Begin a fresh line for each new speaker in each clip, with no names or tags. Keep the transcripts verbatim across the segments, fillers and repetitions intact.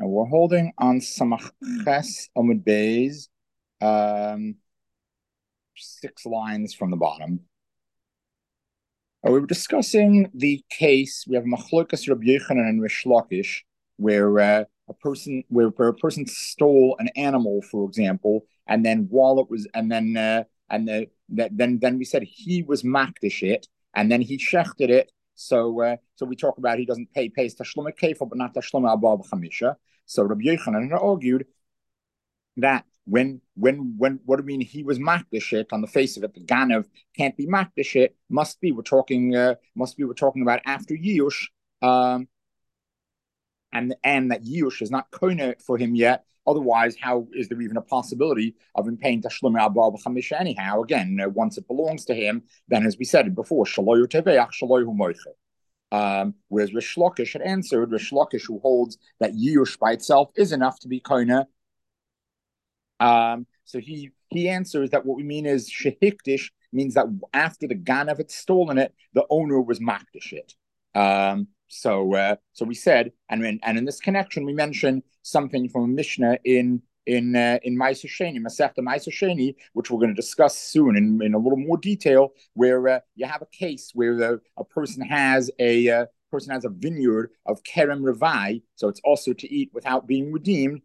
And we're holding on Samach Ches Amud Beis, um, six lines from the bottom. Uh, we were discussing the case. We have Machlokas Rabbi Yochanan and Rish Lakish, where uh, a person where, where a person stole an animal, for example, and then while it was, and then uh, and the, that then then we said he was makdish it, and then he shechted it. So uh, so we talk about he doesn't pay pays tashlum kefil, but not tashlum abba b'chamisha. So Rabbi Yochanan argued that when when when what do we mean he was makdish on the face of it, the ganav can't be makdish, must be we're talking uh, must be we're talking about after Yush, um and and that Yush is not koine for him yet. Otherwise, how is there even a possibility of him paying tashlum abba b'chamisha anyhow? Again, uh, once it belongs to him, then as we said before, shaloyu teveach shaloyu moiche. Um, whereas Rish Lakish had answered, Rish Lakish, who holds that Yush by itself is enough to be koine. Um, so he he answers that what we mean is shehikdish means that after the ganav had stolen it, the owner was makdish it. Um, so uh, so we said, and in, and in this connection, we mentioned something from a Mishnah in in uh, in Ma'aser Sheni, Masechta Ma'aser Sheni, which we're going to discuss soon in, in a little more detail, where uh, you have a case where the, a person has a uh, person has a vineyard of kerem revai, so it's also to eat without being redeemed.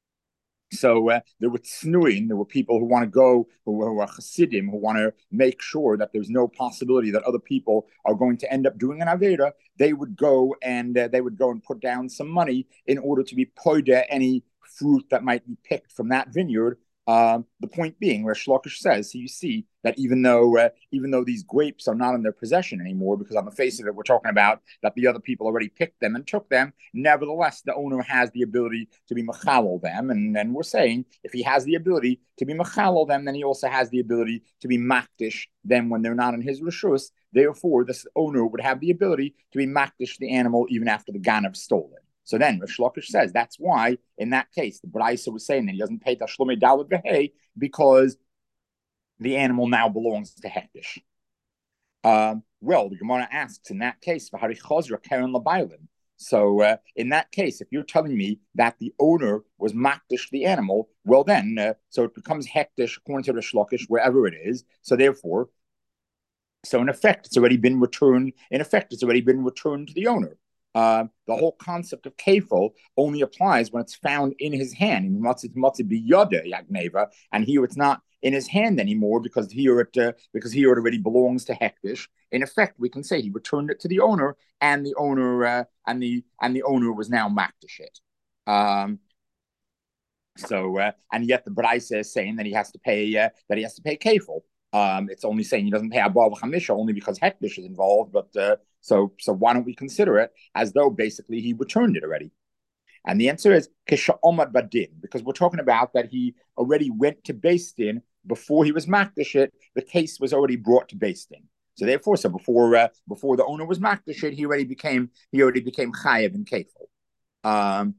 So uh, there were tznuin, there were people who want to go, who, who are chassidim, who want to make sure that there's no possibility that other people are going to end up doing an aveda. They would go and uh, they would go and put down some money in order to be poida any fruit that might be picked from that vineyard. Um, the point being, where Shlokish says, so you see that even though uh, even though these grapes are not in their possession anymore, because on the face of it, we're talking about that the other people already picked them and took them. Nevertheless, the owner has the ability to be machalal them, and then we're saying if he has the ability to be machalal them, then he also has the ability to be makdish them when they're not in his rishus. Therefore, this owner would have the ability to be makdish the animal even after the ganav stole it. So then Rish Lakish says that's why in that case the Braisa was saying that he doesn't pay tashlumei dalad v'hei because the animal now belongs to Hektish. Um, well, the Gemara asks in that case v'hari chazra keren labaylim. So uh, in that case, if you're telling me that the owner was makdish the animal, well then, uh, so it becomes Hektish according to Rish Lakish wherever it is. So therefore, so in effect, it's already been returned. In effect, it's already been returned to the owner. Uh, the whole concept of kefil only applies when it's found in his hand. And here it's not in his hand anymore because here it uh, because here it already belongs to Hektish. In effect, we can say he returned it to the owner, and the owner uh, and the and the owner was now makdish it. Um, so uh, and yet the Braisa is saying that he has to pay uh, that he has to pay kefil. Um, it's only saying he doesn't pay abba v'chamisha only because Hektish is involved, but uh, so so why don't we consider it as though basically he returned it already? And the answer is kisha omad badin, because we're talking about that he already went to Beis Din before he was makdish it. The case was already brought to Beis Din, so therefore, so before uh, before the owner was makdish it, he already became he already became chayev and kefil. Um,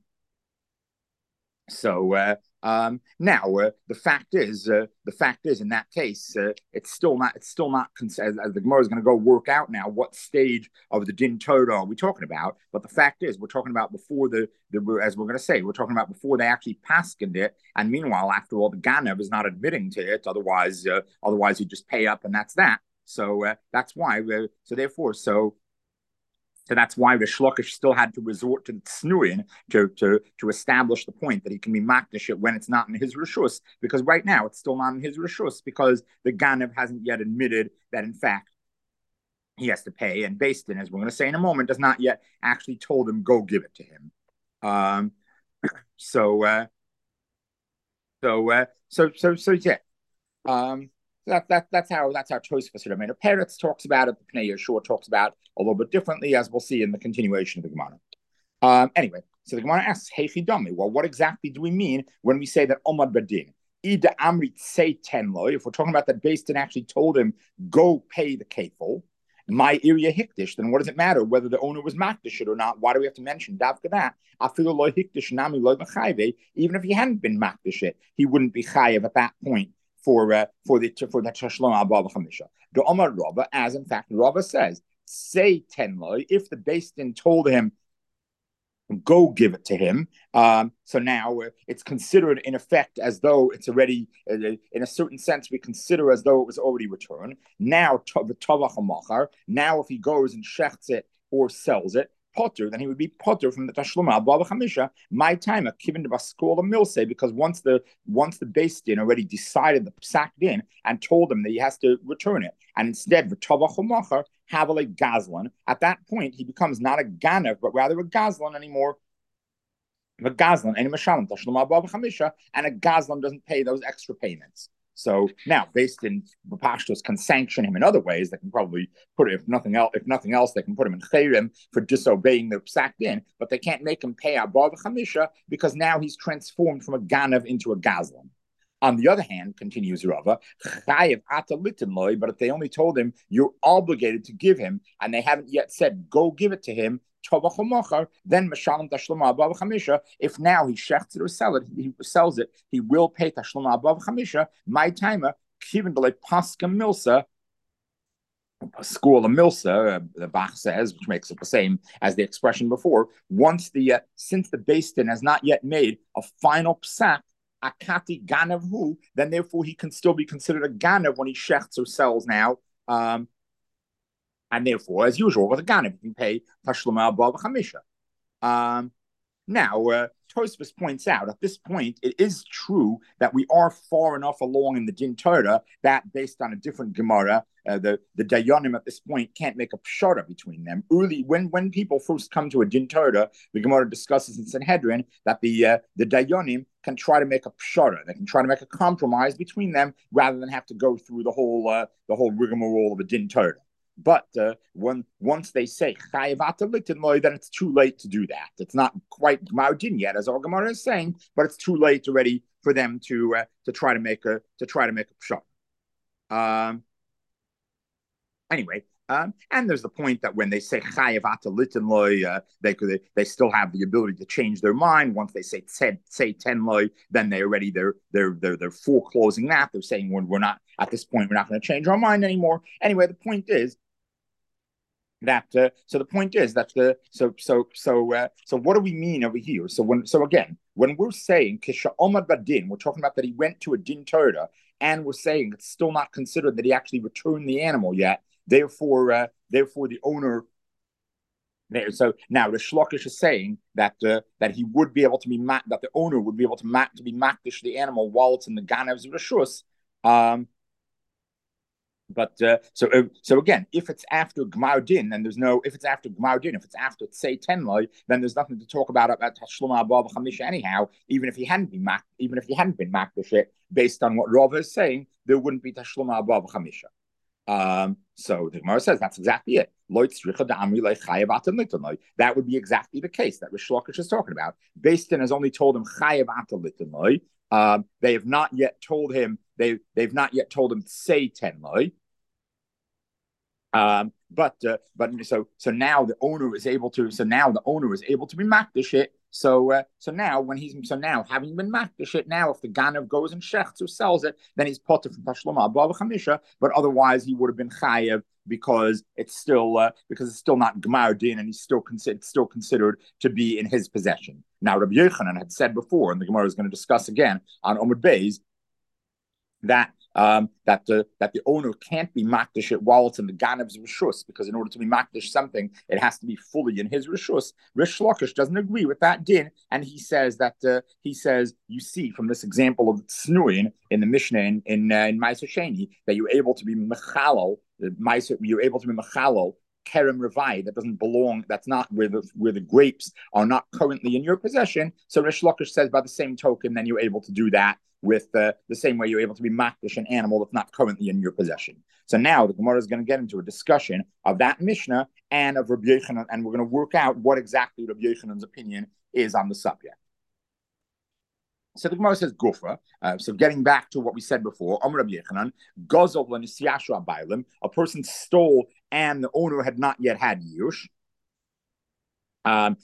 so uh, um, now uh, the fact is, uh, the fact is, in that case, uh, it's still not, it's still not, as, as the Gemara is going to go work out now, what stage of the din Torah are we talking about? But the fact is, we're talking about before the, the as we're going to say, we're talking about before they actually paskined it, and meanwhile, after all, the Ganav is not admitting to it. Otherwise, uh, otherwise you just pay up, and that's that. So uh, that's why. Uh, so therefore, so. So that's why the Shlokish still had to resort to Tznuin to, to, to establish the point that he can be makdish it when it's not in his Rishus, because right now it's still not in his Rishus because the Ganav hasn't yet admitted that, in fact, he has to pay. And Beis Din, as we're going to say in a moment, does not yet actually told him, go give it to him. Um, so, uh, so, uh, so, so, so, yeah. Um, that, that, that's how that's how Tosfos Ramena Peretz talks about it. The Pnei Yehoshua talks about it a little bit differently, as we'll see in the continuation of the Gemara. Um, anyway, so the Gemara asks, Heichidami, well, what exactly do we mean when we say that Omad Badin? Ida Amrit say tenlo, if we're talking about that Beis Din actually told him, go pay the kefil, my area hikdish, then what does it matter whether the owner was makdish it or not? Why do we have to mention davka that? Afilu lo hikdish nami lo mechayve, even if he hadn't been makdish it, he wouldn't be chayev at that point. For uh, for the for the tashlum abba b'chamisha. The Omar Rava, as in fact Rava says, say tenloi, if the Beis Din told him go give it to him. Um, so now it's considered in effect as though it's already, in a certain sense, we consider as though it was already returned. Now, now if he goes and shechts it or sells it, potter, then he would be potter from the tashluma baba chamisha. My time, given the baskola milse, because once the once the beis din already decided the psak din and told him that he has to return it, and instead v'tavach have a gazlan. At that point, he becomes not a ganav, but rather a gazlan anymore. A gazlan and mashalim tashluma baba chamisha, and a gazlan doesn't pay those extra payments. So now, based in Pashtos, can sanction him in other ways. They can probably put, if nothing else, if nothing else, they can put him in chayrim for disobeying the psak din, but they can't make him pay above chamisha because now he's transformed from a ganav into a gazlan. On the other hand, continues Rava, chayev ata litin loy, but if they only told him you're obligated to give him, and they haven't yet said go give it to him, then Mashalim Tashlama above Chamisha. If now he shechts it or sell it, he sells it, he will pay Tashlama above Chamisha. My timer, given the like Paska Milsa, school of Milsa, uh, the Bach says, which makes it the same as the expression before. Once the uh, since the beis din has not yet made a final psak, akati ganav hu, then therefore he can still be considered a ganav when he shechts or sells now. Um, And therefore, as usual, with a ganav, you can pay tashluma above chamisha. Um, now, uh, Tosfos points out at this point, it is true that we are far enough along in the Din Torah that, based on a different Gemara, uh, the the Dayanim at this point can't make a pshara between them. Early, when when people first come to a Din Torah, the Gemara discusses in Sanhedrin that the uh, the Dayanim can try to make a pshara. They can try to make a compromise between them rather than have to go through the whole uh, the whole rigmarole of a Din Torah. But uh, when once they say chayavata litin, then it's too late to do that. It's not quite Gmaudin yet, as our Gemara is saying, but it's too late already for them to uh, to try to make a to try to make a pshat. Um. Anyway, um, and there's the point that when they say chayavata litin loy, uh, they could they still have the ability to change their mind. Once they say say, say ten loy, then they already they're they're they're they're foreclosing that. They're saying we're, we're not at this point we're not going to change our mind anymore. Anyway, the point is. That uh, so the point is that the so so so uh, so what do we mean over here? So when so again when we're saying kisha omad badin, we're talking about that he went to a din Torah, and we're saying it's still not considered that he actually returned the animal yet. Therefore, uh, therefore the owner. There, so now the Shlokish is saying that uh, that he would be able to be mat, that the owner would be able to mat to be makdish the animal while it's in the ganav's rishus. Um, But uh, so uh, so again, if it's after Gmaudin, then there's no. If it's after Gmaudin, if it's after say Tenloi, then there's nothing to talk about about Tashluma Abba Chamisha anyhow. Even if he hadn't been mak, even if he hadn't been makdish, based on what Rava is saying, there wouldn't be Tashluma Abba Chamisha. Um, so the Gemara says that's exactly it. That would be exactly the case that Rish Lakish is talking about. Beis Din has only told him chayav atalitanoi. Um, they have not yet told him they they've not yet told him to say tenloi. Um, but uh, but so so now the owner is able to so now the owner is able to be makdish it. So uh, so now when he's so now having been makdish it, now if the ganav goes and shechts or sells it, then he's potter from tashluma above chamisha. But otherwise he would have been chayev because it's still uh, because it's still not gmar din and he's still considered still considered to be in his possession. Now Rabbi Yochanan had said before, and the Gemara is going to discuss again on Omid Beis, that um, that the that the owner can't be makdish it while it's in the ganav's rishus, because in order to be makdish something, it has to be fully in his rishus. Rish Lakish doesn't agree with that din, and he says that uh, he says you see from this example of Snuin in the Mishnah in in, uh, in Ma'aser Sheni that you're able to be mechalal, you're able to be mechalal kerem revai that doesn't belong, that's not where the where the grapes are not currently in your possession. So Rish Lakish says by the same token, then you're able to do that with uh, the same way you're able to be makdish an animal that's not currently in your possession. So now the Gemara is going to get into a discussion of that Mishnah and of Rabbi Yochanan, and we're going to work out what exactly Rabbi Yochanan's opinion is on the subject. So the Gemara says Gufa. Uh, so getting back to what we said before, Amar Rabbi Yochanan, Gozol l'nisiyashu abaylim, a person stole and the owner had not yet had yush. Um,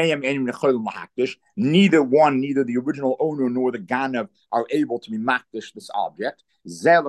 neither one, neither the original owner nor the ganav are able to be makdish this object. The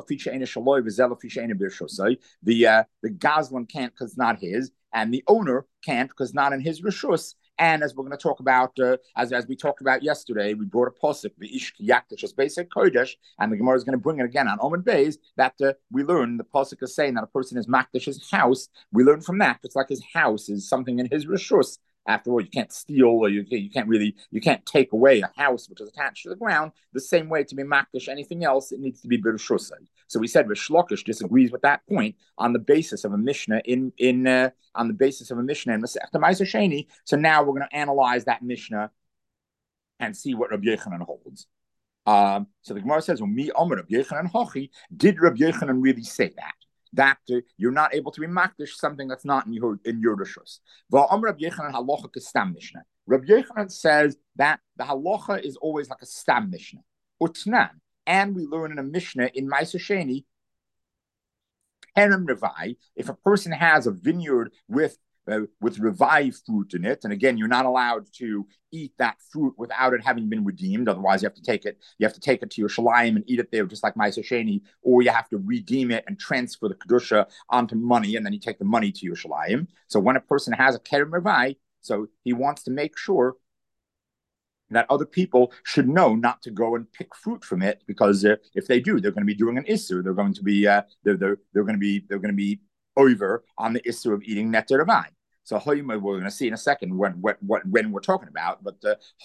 uh, the gazlan can't because it's not his, and the owner can't because not in his rishus. And as we're going to talk about, uh, as, as we talked about yesterday, we brought a posuk, the Ish Yaktish, as basic Kodesh, and the Gemara is going to bring it again on Omen Beis, that uh, we learn, the posuk is saying that a person is Makdish his house. We learn from that, it's like his house is something in his Rishus. After all, you can't steal, or you, you can't really, you can't take away a house which is attached to the ground. The same way to be makdish anything else, it needs to be b'reshusay. So we said Rish Lakish disagrees with that point on the basis of a Mishnah in in uh, on the basis of a Mishnah in Masechta Ma'aser Sheni. So now we're going to analyze that Mishnah and see what Rabbi Yochanan holds. Um, so the Gemara says, "Well, me Omer Rabbi Yochanan Hochi." Did Rabbi Yochanan really say that? That uh, you're not able to be makdish something that's not in your in your rishus. Va'am Rabbi Yochanan halacha kestam mishnah. Rabbi Yochanan says that the halacha is always like a stam mishnah. Utnan, and we learn in a mishnah in Ma'aser Sheni, Perem Revai, if a person has a vineyard with uh, with Revai fruit in it, and again, you're not allowed to eat that fruit without it having been redeemed. Otherwise, you have to take it. You have to take it to your shalayim and eat it there, just like Ma'aser Sheni, or you have to redeem it and transfer the kedusha onto money, and then you take the money to your shalayim. So when a person has a kerem revai, so he wants to make sure that other people should know not to go and pick fruit from it, because uh, if they do, they're going to be doing an issur. They're going to be uh, they're they're they're going to be they're going to be over on the issur of eating netter revai. So we're going to see in a second when what what when we're talking about, but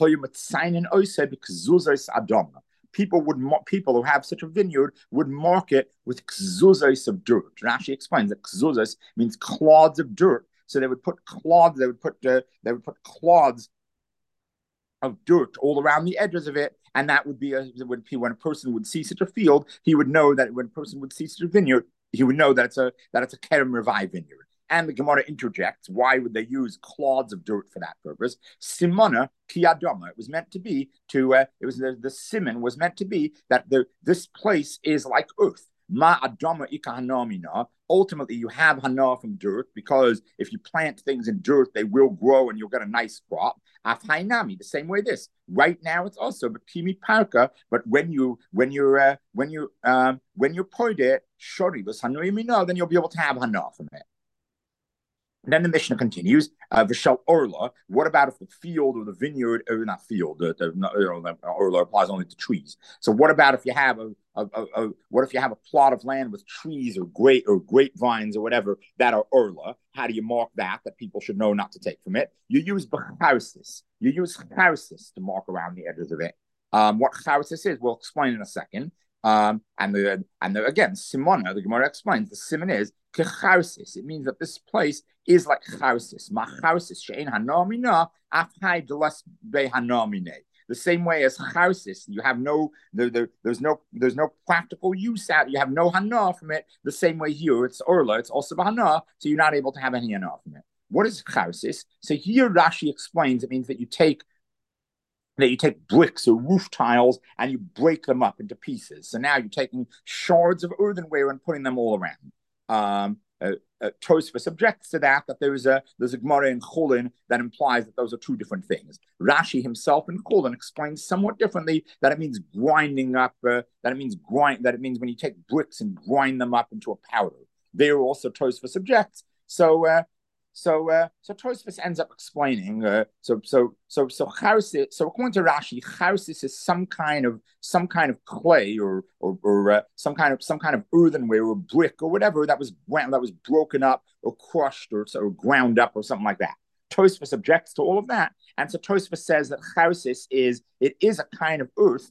people would people who have such a vineyard would mark it with kzuzos of dirt. Rashi explains that kzuzos means clods of dirt. So they would put clods. They would put uh, they would put clods of dirt all around the edges of it, and that would be a, when when a person would see such a field, he would know that when a person would see such a vineyard, he would know that it's a that it's a kerem revai vineyard. And the Gemara interjects, why would they use clods of dirt for that purpose? Simona ki adama. It was meant to be to, uh, it was the, the simon was meant to be that the this place is like earth. Ma adama ika hanamina. Ultimately, you have hana from dirt, because if you plant things in dirt, they will grow and you'll get a nice crop. Afhainami, the same way this. Right now, it's also but kimi parka. But when you when you're uh, when you um, when you're poide shori l'sanuyimina, then you'll be able to have hana from it. And then the Mishnah continues, uh, Vishal Orla, what about if the field or the vineyard, or not field, uh, the, you know, Orla applies only to trees. So what about if you have a, a, a, a, what if you have a plot of land with trees or grape or grapevines or whatever that are Orla? How do you mark that, that people should know not to take from it? You use Bechausis. You use Chausis to mark around the edges of it. Um, what Chausis is, we'll explain in a second. Um, and the and the, again, Simona, the Gemara explains, the simon is kechausis. It means that this place is like chausis. Machausis she'en hanomina afhai delas be hanomine. The same way as chausis, you have no there, there, there's no there's no practical use out. You have no hana from it. The same way here, it's orla, it's also hana, so you're not able to have any hana from it. What is chausis? So here Rashi explains it means that you take that you take bricks or roof tiles and you break them up into pieces. So now you're taking shards of earthenware and putting them all around. Um, uh, uh, Tosfos objects to that, that there's a there's a Gemara in Chulin that implies that those are two different things. Rashi himself in Chulin explains somewhat differently that it means grinding up, uh, that it means grind, that it means when you take bricks and grind them up into a powder. There also Tosfos objects. So uh, So, uh, so Tosfos ends up explaining. Uh, so, so, so, so, Chausis, so according to Rashi, Chausis is some kind of some kind of clay or or, or uh, some kind of some kind of earthenware or brick or whatever that was that was broken up or crushed or, or ground up or something like that. Tosfos objects to all of that, and so Tosfos says that Chausis is it is a kind of earth.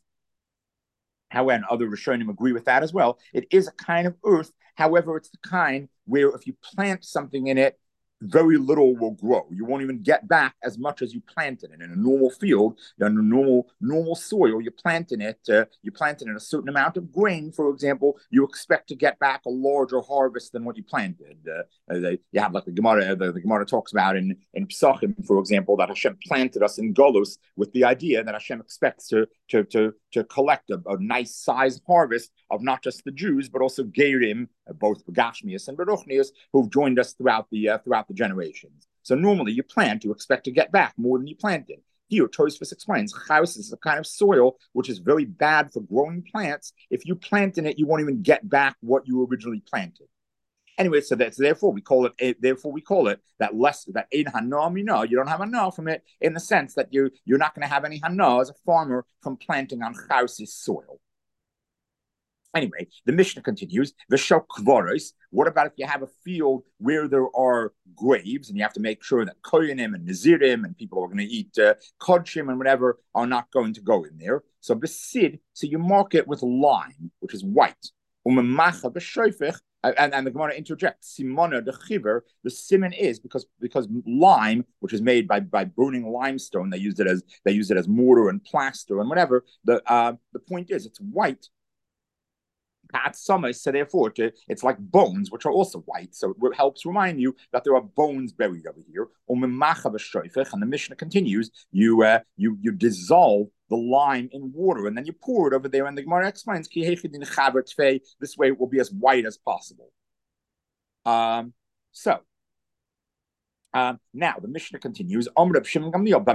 However, other Rishonim agree with that as well. It is a kind of earth. However, it's the kind where if you plant something in it, very little will grow. You won't even get back as much as you planted it in a normal field, in a normal normal soil. You plant in it, uh, you plant it in a certain amount of grain, for example. You expect to get back a larger harvest than what you planted. Uh, they, you have like the Gemara, the, the Gemara talks about in in Psachim, for example, that Hashem planted us in Golus with the idea that Hashem expects to to to to collect a, a nice size harvest of not just the Jews but also Gerim, both Gashmias and Beruchnias, who've joined us throughout the uh, throughout the generations. So normally you plant, you expect to get back more than you planted. Here, Tosfos explains, Chaus is a kind of soil which is very bad for growing plants. If you plant in it, you won't even get back what you originally planted. Anyway, so that's therefore we call it. Therefore we call it that less that in hana mina. You don't have hana from it in the sense that you you're not going to have any hana as a farmer from planting on chausis soil. Anyway, the Mishnah continues. V'shel kvaros. What about if you have a field where there are graves, and you have to make sure that koyanim and nazirim and people who are going to eat uh, kodshim and whatever are not going to go in there? So besid. So you mark it with lime, which is white. Umemacha b'shofech. And, and the Gemara interjects, simona the chiver, the simon is because because lime, which is made by by burning limestone, they used it as they used it as mortar and plaster and whatever. The uh, the point is, it's white. At summer, so therefore it's like bones, which are also white. So it helps remind you that there are bones buried over here. And the Mishnah continues: you uh, you you dissolve the lime in water, and then you pour it over there. And the Gemara explains, this way it will be as white as possible. Um, so. Um, now the Mishnah continues. Now Reb Shimon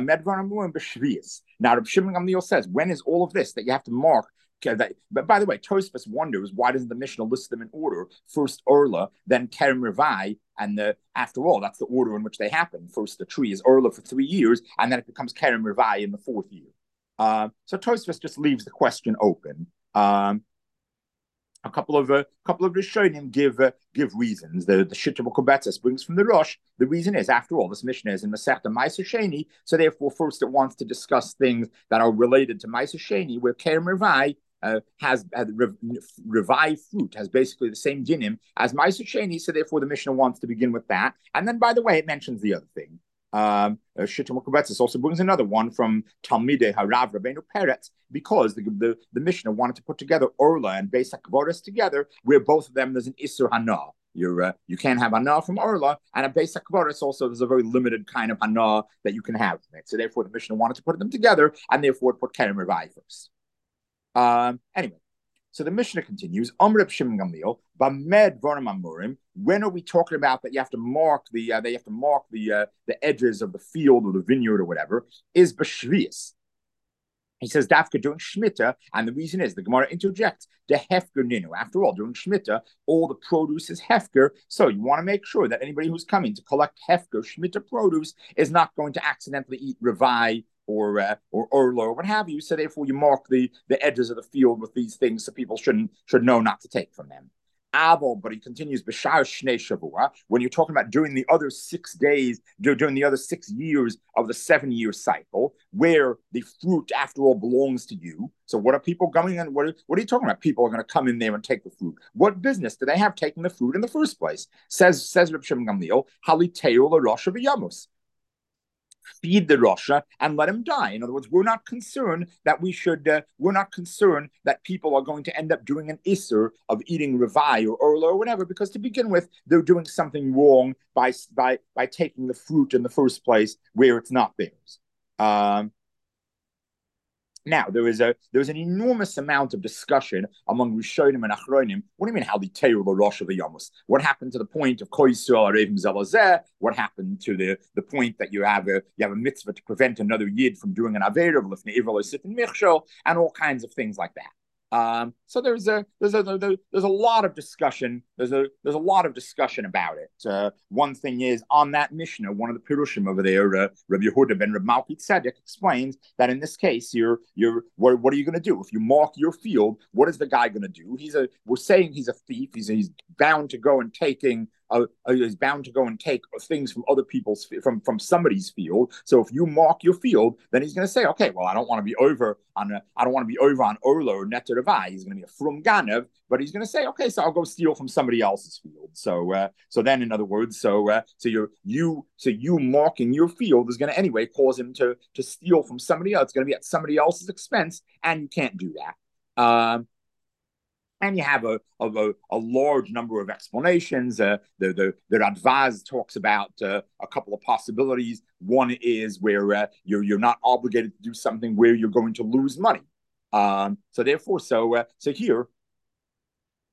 Gamliel says, when is all of this that you have to mark? That, but by the way, Tosfos wonders why doesn't the Mishnah list them in order? First Orla, then Kerem Revai, and the, after all, that's the order in which they happen. First the tree is Orla for three years, and then it becomes Kerem Revai in the fourth year. Uh, so Tosfos just leaves the question open. Um, A couple of a uh, couple of Rishonim give uh, give reasons. The the Shittim Kobetzes brings from the Rosh. The reason is, after all, this Mishnah is in Masechta Ma'aser Sheni, so therefore, first it wants to discuss things that are related to Ma'aser Sheni, where Kerem Revai uh, has uh, Revai fruit has basically the same dinim as Ma'aser Sheni, so therefore the Mishnah wants to begin with that. And then, by the way, it mentions the other thing. Um, Shittim Kobetzes also brings another one from Talmidei Harav Rabbeinu Peretz, because the, the, the Mishnah wanted to put together Orla and Beis HaKvoros together, where both of them there's an Isur Hana. You're, uh, you can't have Hana from Orla, and a Beis HaKvoros also there's a very limited kind of Hana that you can have from it. So therefore the Mishnah wanted to put them together, and therefore it put Kerem Revai first. Um, anyway. So the Mishnah continues, Reb Shimon Gamliel, Bamed Vorim Amurim. When are we talking about that you have to mark the uh, they have to mark the uh, the edges of the field or the vineyard or whatever? Is b'shvius. He says Dafka during Shemitah, and the reason is the Gemara interjects the hefker ninu. After all, during Shemitah, all the produce is hefker, so you want to make sure that anybody who's coming to collect hefker Shemitah produce is not going to accidentally eat revai or uh, or orla or what have you. So therefore, you mark the the edges of the field with these things, so people shouldn't should know not to take from them. Abel, but he continues, B'shar Shnei Shavua, when you're talking about during the other six days, during the other six years of the seven-year cycle, where the fruit, after all, belongs to you. So what are people going in? What are, what are you talking about? People are going to come in there and take the fruit. What business do they have taking the fruit in the first place? Says, says Reb Shimon Gamliel, Haliteu l'Rosh V'Yamus. Feed the Rasha and let him die. In other words, we're not concerned that we should, uh, we're not concerned that people are going to end up doing an Isser of eating Revai or Orla or whatever, because to begin with, they're doing something wrong by, by, by taking the fruit in the first place where it's not theirs. Um, Now, there is a there is an enormous amount of discussion among Rishonim and Achronim. What do you mean, how the Teir the Rosh of the Yamus? What happened to the point of Kol Yisrael Arevim Zelazeh? What happened to the, the point that you have a you have a mitzvah to prevent another yid from doing an aver of lifnei ivra l'sitin michshol and all kinds of things like that. Um, so there's a there's a there's a lot of discussion. There's a there's a lot of discussion about it. Uh, one thing is on that Mishnah, one of the Pirushim over there, uh, Rabbi Yehuda ben Reb Malki Tzedek explains that in this case, you're you're what, what are you going to do if you mark your field? What is the guy going to do? He's a we're saying he's a thief. He's he's bound to go and taking. Uh, is bound to go and take things from other people's from from somebody's field. So if you mark your field, then he's going to say, okay, well, I don't want to be over on a, I don't want to be over on Orla or Neter Revai. He's going to be a Frum Ganev, but he's going to say, okay, so I'll go steal from somebody else's field. So uh, so then, in other words, so uh, so you're you so you marking your field is going to anyway cause him to to steal from somebody else. It's going to be at somebody else's expense, and you can't do that. Um, And you have a, a, a large number of explanations. Uh, the, the, the Radvaz talks about uh, a couple of possibilities. One is where uh, you're, you're not obligated to do something where you're going to lose money. Um, so therefore, so uh, so here,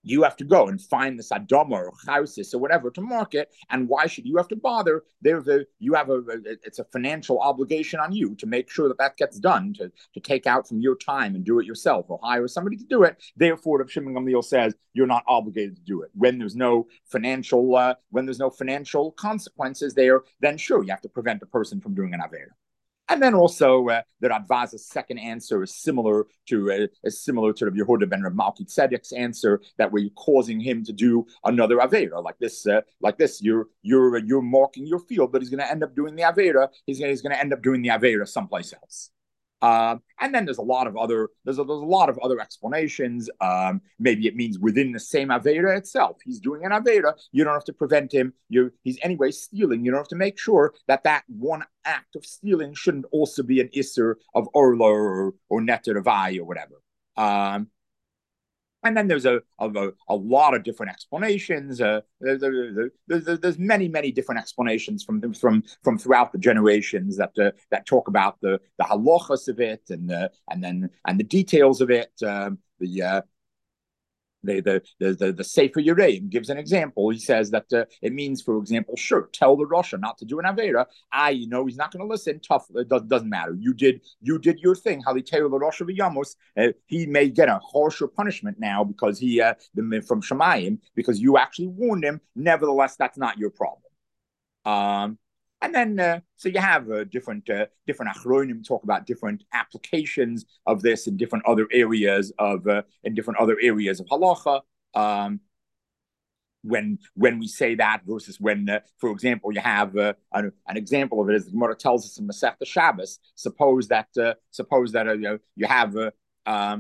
you have to go and find this Adama or Chausis or whatever to market. And why should you have to bother? There's a, you have a, it's a financial obligation on you to make sure that that gets done, to, to take out from your time and do it yourself or hire somebody to do it. Therefore, Rav Shimon Gamliel says you're not obligated to do it. When there's no financial, uh, when there's no financial consequences there, then sure, you have to prevent a person from doing an Avera. And then also uh, the Radvaza's second answer is similar to uh, is similar to the Yehuda ben Rav Malki Tzedek's answer, that we're causing him to do another avera like this. Uh, like this, you're you're you're marking your field, but he's going to end up doing the avera. He's going he's going to end up doing the avera someplace else. Um, and then there's a lot of other there's a, there's a lot of other explanations. Um, maybe it means within the same avera itself, he's doing an avera. You don't have to prevent him. You he's anyway stealing. You don't have to make sure that that one act of stealing shouldn't also be an isser of orla or or neter avai or whatever. Um, And then there's a, a, a lot of different explanations. Uh, there, there, there, there's many, many different explanations from from from throughout the generations that uh, that talk about the the halachas of it, and uh, and then and the details of it. Um, the uh, The the the the, the Sefer Yereim gives an example. He says that uh, it means, for example, sure, tell the Rasha not to do an avera. I, you know, he's not going to listen. Tough, it does, doesn't matter. You did you did your thing. Halitayr the Rasha v'Yamos. Uh, he may get a harsher punishment now because he uh, from Shemayim, because you actually warned him. Nevertheless, that's not your problem. Um, And then, uh, so you have uh, different uh, different achronim talk about different applications of this in different other areas of uh, in different other areas of halacha. Um, when when we say that versus when, uh, for example, you have uh, an, an example of it, as the Gemara tells us in Masechta Shabbos. Suppose that uh, suppose that uh, you know, you have a um,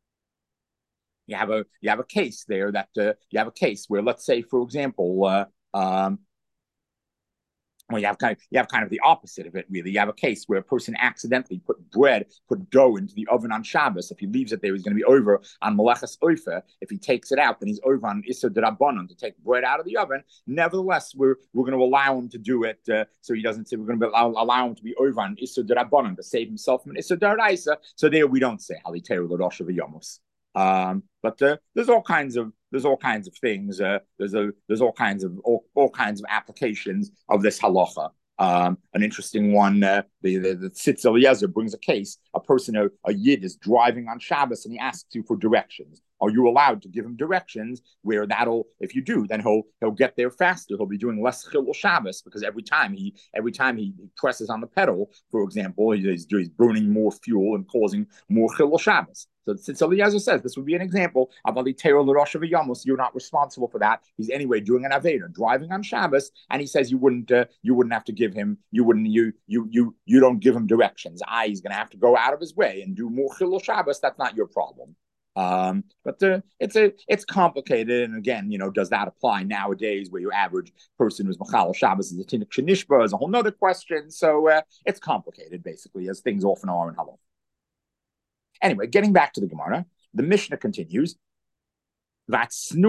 you have a you have a case there that uh, you have a case where, let's say, for example. Uh, um, Well, you have kind of you have kind of the opposite of it, really. You have a case where a person accidentally put bread, put dough into the oven on Shabbos. If he leaves it there, he's going to be over on Melechas Oifer. If he takes it out, then he's over on Issa D'Rabbanan to take bread out of the oven. Nevertheless, we're we're going to allow him to do it, uh, so he doesn't say we're going to allow, allow him to be over on Issa D'Rabbanan to save himself from Issa D'Oraisa. So there we don't say Haliteru L'Rosh V'Yomos. Um, but uh, there's all kinds of there's all kinds of things. Uh, there's a there's all kinds of all, all kinds of applications of this halacha. Um, an interesting one. Uh, the the, the Tzitz Eliezer brings a case. A person, a, a yid, is driving on Shabbos and he asks you for directions. Are you allowed to give him directions? Where that'll, if you do, then he'll he'll get there faster. He'll be doing less chilul Shabbos, because every time he every time he presses on the pedal, for example, he's, he's burning more fuel and causing more chilul Shabbos. So since Eliezer says this would be an example of Alitero L'Rosh V'Yamos, you're not responsible for that. He's anyway doing an Aveda, driving on Shabbos, and he says you wouldn't uh, you wouldn't have to give him you wouldn't you you you you don't give him directions. I he's going to have to go out of his way and do more chilul Shabbos. That's not your problem. Um, but uh, it's a it's complicated, and again, you know, does that apply nowadays, where your average person who's machal Shabbos is a tinuk shenishba, is a whole nother question. So uh, it's complicated, basically, as things often are in halal. Anyway, getting back to the Gemara, the Mishnah continues. Now,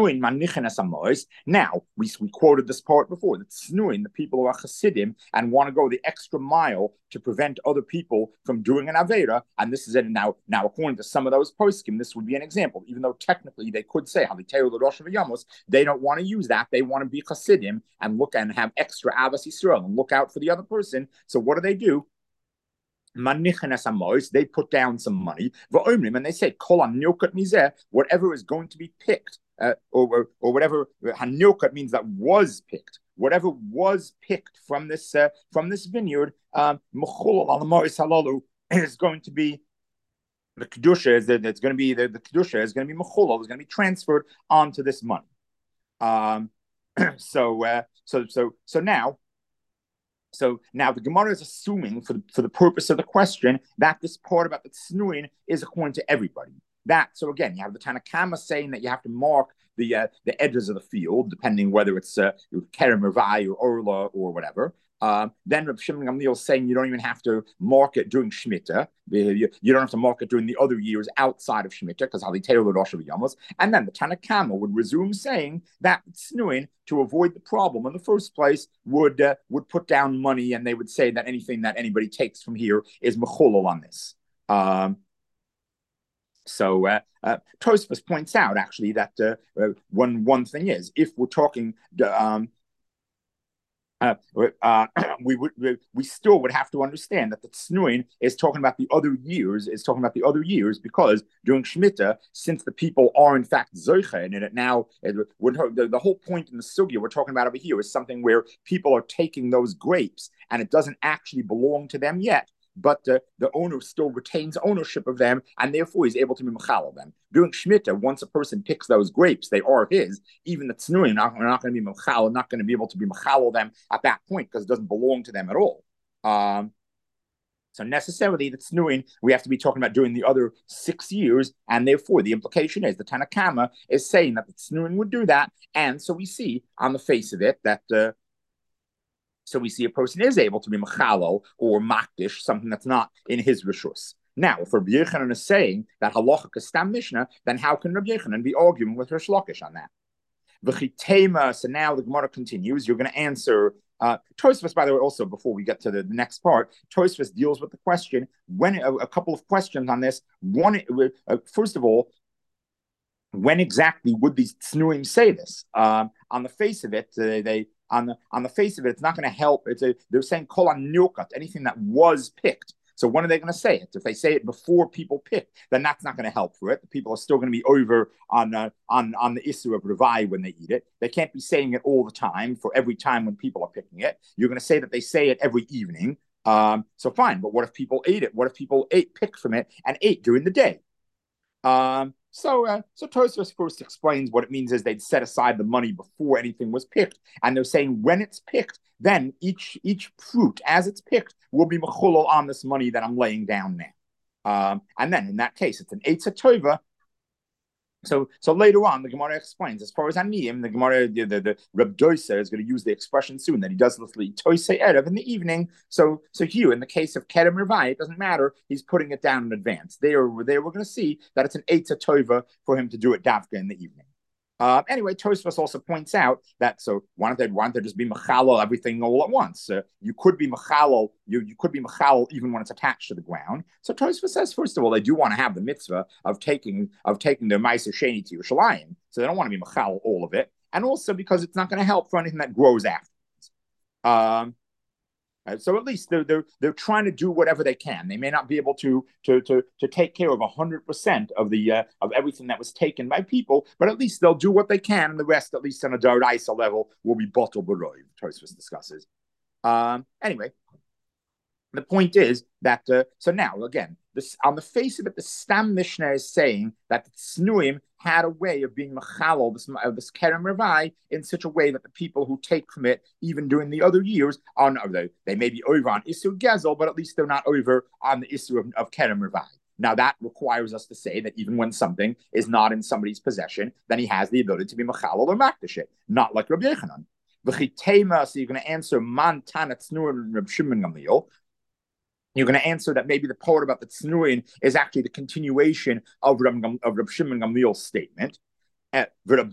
we, we quoted this part before, that snuin, the people who are Hasidim and want to go the extra mile to prevent other people from doing an Avera, and this is it. Now, now, according to some of those poskim, this would be an example, even though technically they could say, they don't want to use that. They want to be Hasidim and look and have extra Avas Yisrael and look out for the other person. So what do they do? They put down some money, and they say, whatever is going to be picked, uh, or, or whatever, hanyokat means that was picked, whatever was picked from this uh, from this vineyard, um, is going to be the kedusha. Is that it's going to be the, the kedusha is going to be mechulal, is going to be transferred onto this money. Um, so uh, so so so now. So now the Gemara is assuming, for the, for the purpose of the question, that this part about the tznuin is according to everybody. That, so again, you have the Tanakama saying that you have to mark the uh, the edges of the field, depending whether it's uh, Kerem Mervai or Orla or whatever. Uh, then Rav Shimon Gamliel is saying you don't even have to mark it during Shemitah. You, you don't have to mark it during the other years outside of Shemitah, because Halitero L'Rosh V'Yamos. And then the Tanakama would resume saying that Tznuin, to avoid the problem in the first place, would uh, would put down money, and they would say that anything that anybody takes from here is mechulal on this. Um, So uh, uh, Tosfos points out actually that uh, uh, one one thing is, if we're talking um, uh, uh, we would we, we still would have to understand that the Tznuin is talking about the other years, is talking about the other years, because during Shemitah, since the people are in fact Zoicha, and it now it, the, the whole point in the sugya we're talking about over here is something where people are taking those grapes and it doesn't actually belong to them yet, but uh, the owner still retains ownership of them, and therefore he's able to be mechal them. During Shemitah, once a person picks those grapes, they are his. Even the tznuim are not going to be mechal, not going to be able to be mechal them at that point because it doesn't belong to them at all. Um, so necessarily, the tznuin we have to be talking about during the other six years, and therefore the implication is the Tanakama is saying that the tznuin would do that, and so we see on the face of it that. Uh, So we see a person is able to be machalo or makdish, something that's not in his rishus. Now, if Rabbi Yochanan is saying that halacha is stam mishnah, then how can Rabbi Yochanan be arguing with Rish Lakish on that? V'chitema. So now the Gemara continues. You're going to answer. Uh, Tosfos, by the way, also before we get to the, the next part, Tosfos deals with the question when a, a couple of questions on this. One, uh, first of all, when exactly would these tznuim say this? Um, on the face of it, uh, they on the on the face of it, it's not going to help. It's a, they're saying kol nilkat, anything that was picked. So when are they going to say it? If they say it before people pick, then that's not going to help for it. The people are still going to be over on uh, on on the issue of revai when they eat it. They can't be saying it all the time for every time when people are picking it. You're going to say that they say it every evening. Um, so fine, but what if people ate it? What if people ate picked from it and ate during the day? Um, so, uh, so Tosfos first explains what it means is they'd set aside the money before anything was picked, and they're saying when it's picked, then each each fruit as it's picked will be mechulol on this money that I'm laying down now. Um, and then in that case, it's an eitzah tova. So, so later on, the Gemara explains, as far as Aniyim, the Gemara, the, the, the Reb Doisa is going to use the expression soon that he does literally Toisei Erev in the evening. So, so here, in the case of Kerem Revai, it doesn't matter. He's putting it down in advance. There, there we're going to see that it's an Eitzah Tova for him to do it Davka in the evening. Uh, anyway, Tosfos also points out that so why don't they why don't they just be mechalal everything all at once? Uh, you could be mechalal, you you could be mechalal even when it's attached to the ground. So Tosfos says first of all they do want to have the mitzvah of taking of taking their ma'aser sheni to Yerushalayim, so they don't want to be mechalal all of it, and also because it's not going to help for anything that grows afterwards. Um, Uh, so at least they're, they're they're trying to do whatever they can. They may not be able to to to to take care of a hundred percent of the uh, of everything that was taken by people, but at least they'll do what they can, and the rest, at least on a daraisa level, will be bottle beroy. Tosfos discusses. Um, anyway, the point is that uh, so now again, this on the face of it, the Stam Mishnah is saying that the Tznuim had a way of being mechalal this uh, this Kerem Revai in such a way that the people who take from it, even during the other years, are not, they, they may be over on Isur Gezel, but at least they're not over on the Isur of, of Kerem Revai. Now that requires us to say that even when something is not in somebody's possession, then he has the ability to be mechalal or makdish it, not like Rabbi Yochanan. V'chitema, so you're going to answer man tanat tznuim Reb Shimon Gamliel. You're going to answer that maybe the part about the tznuin is actually the continuation of Reb, of Reb Shimon Gamliel's statement. In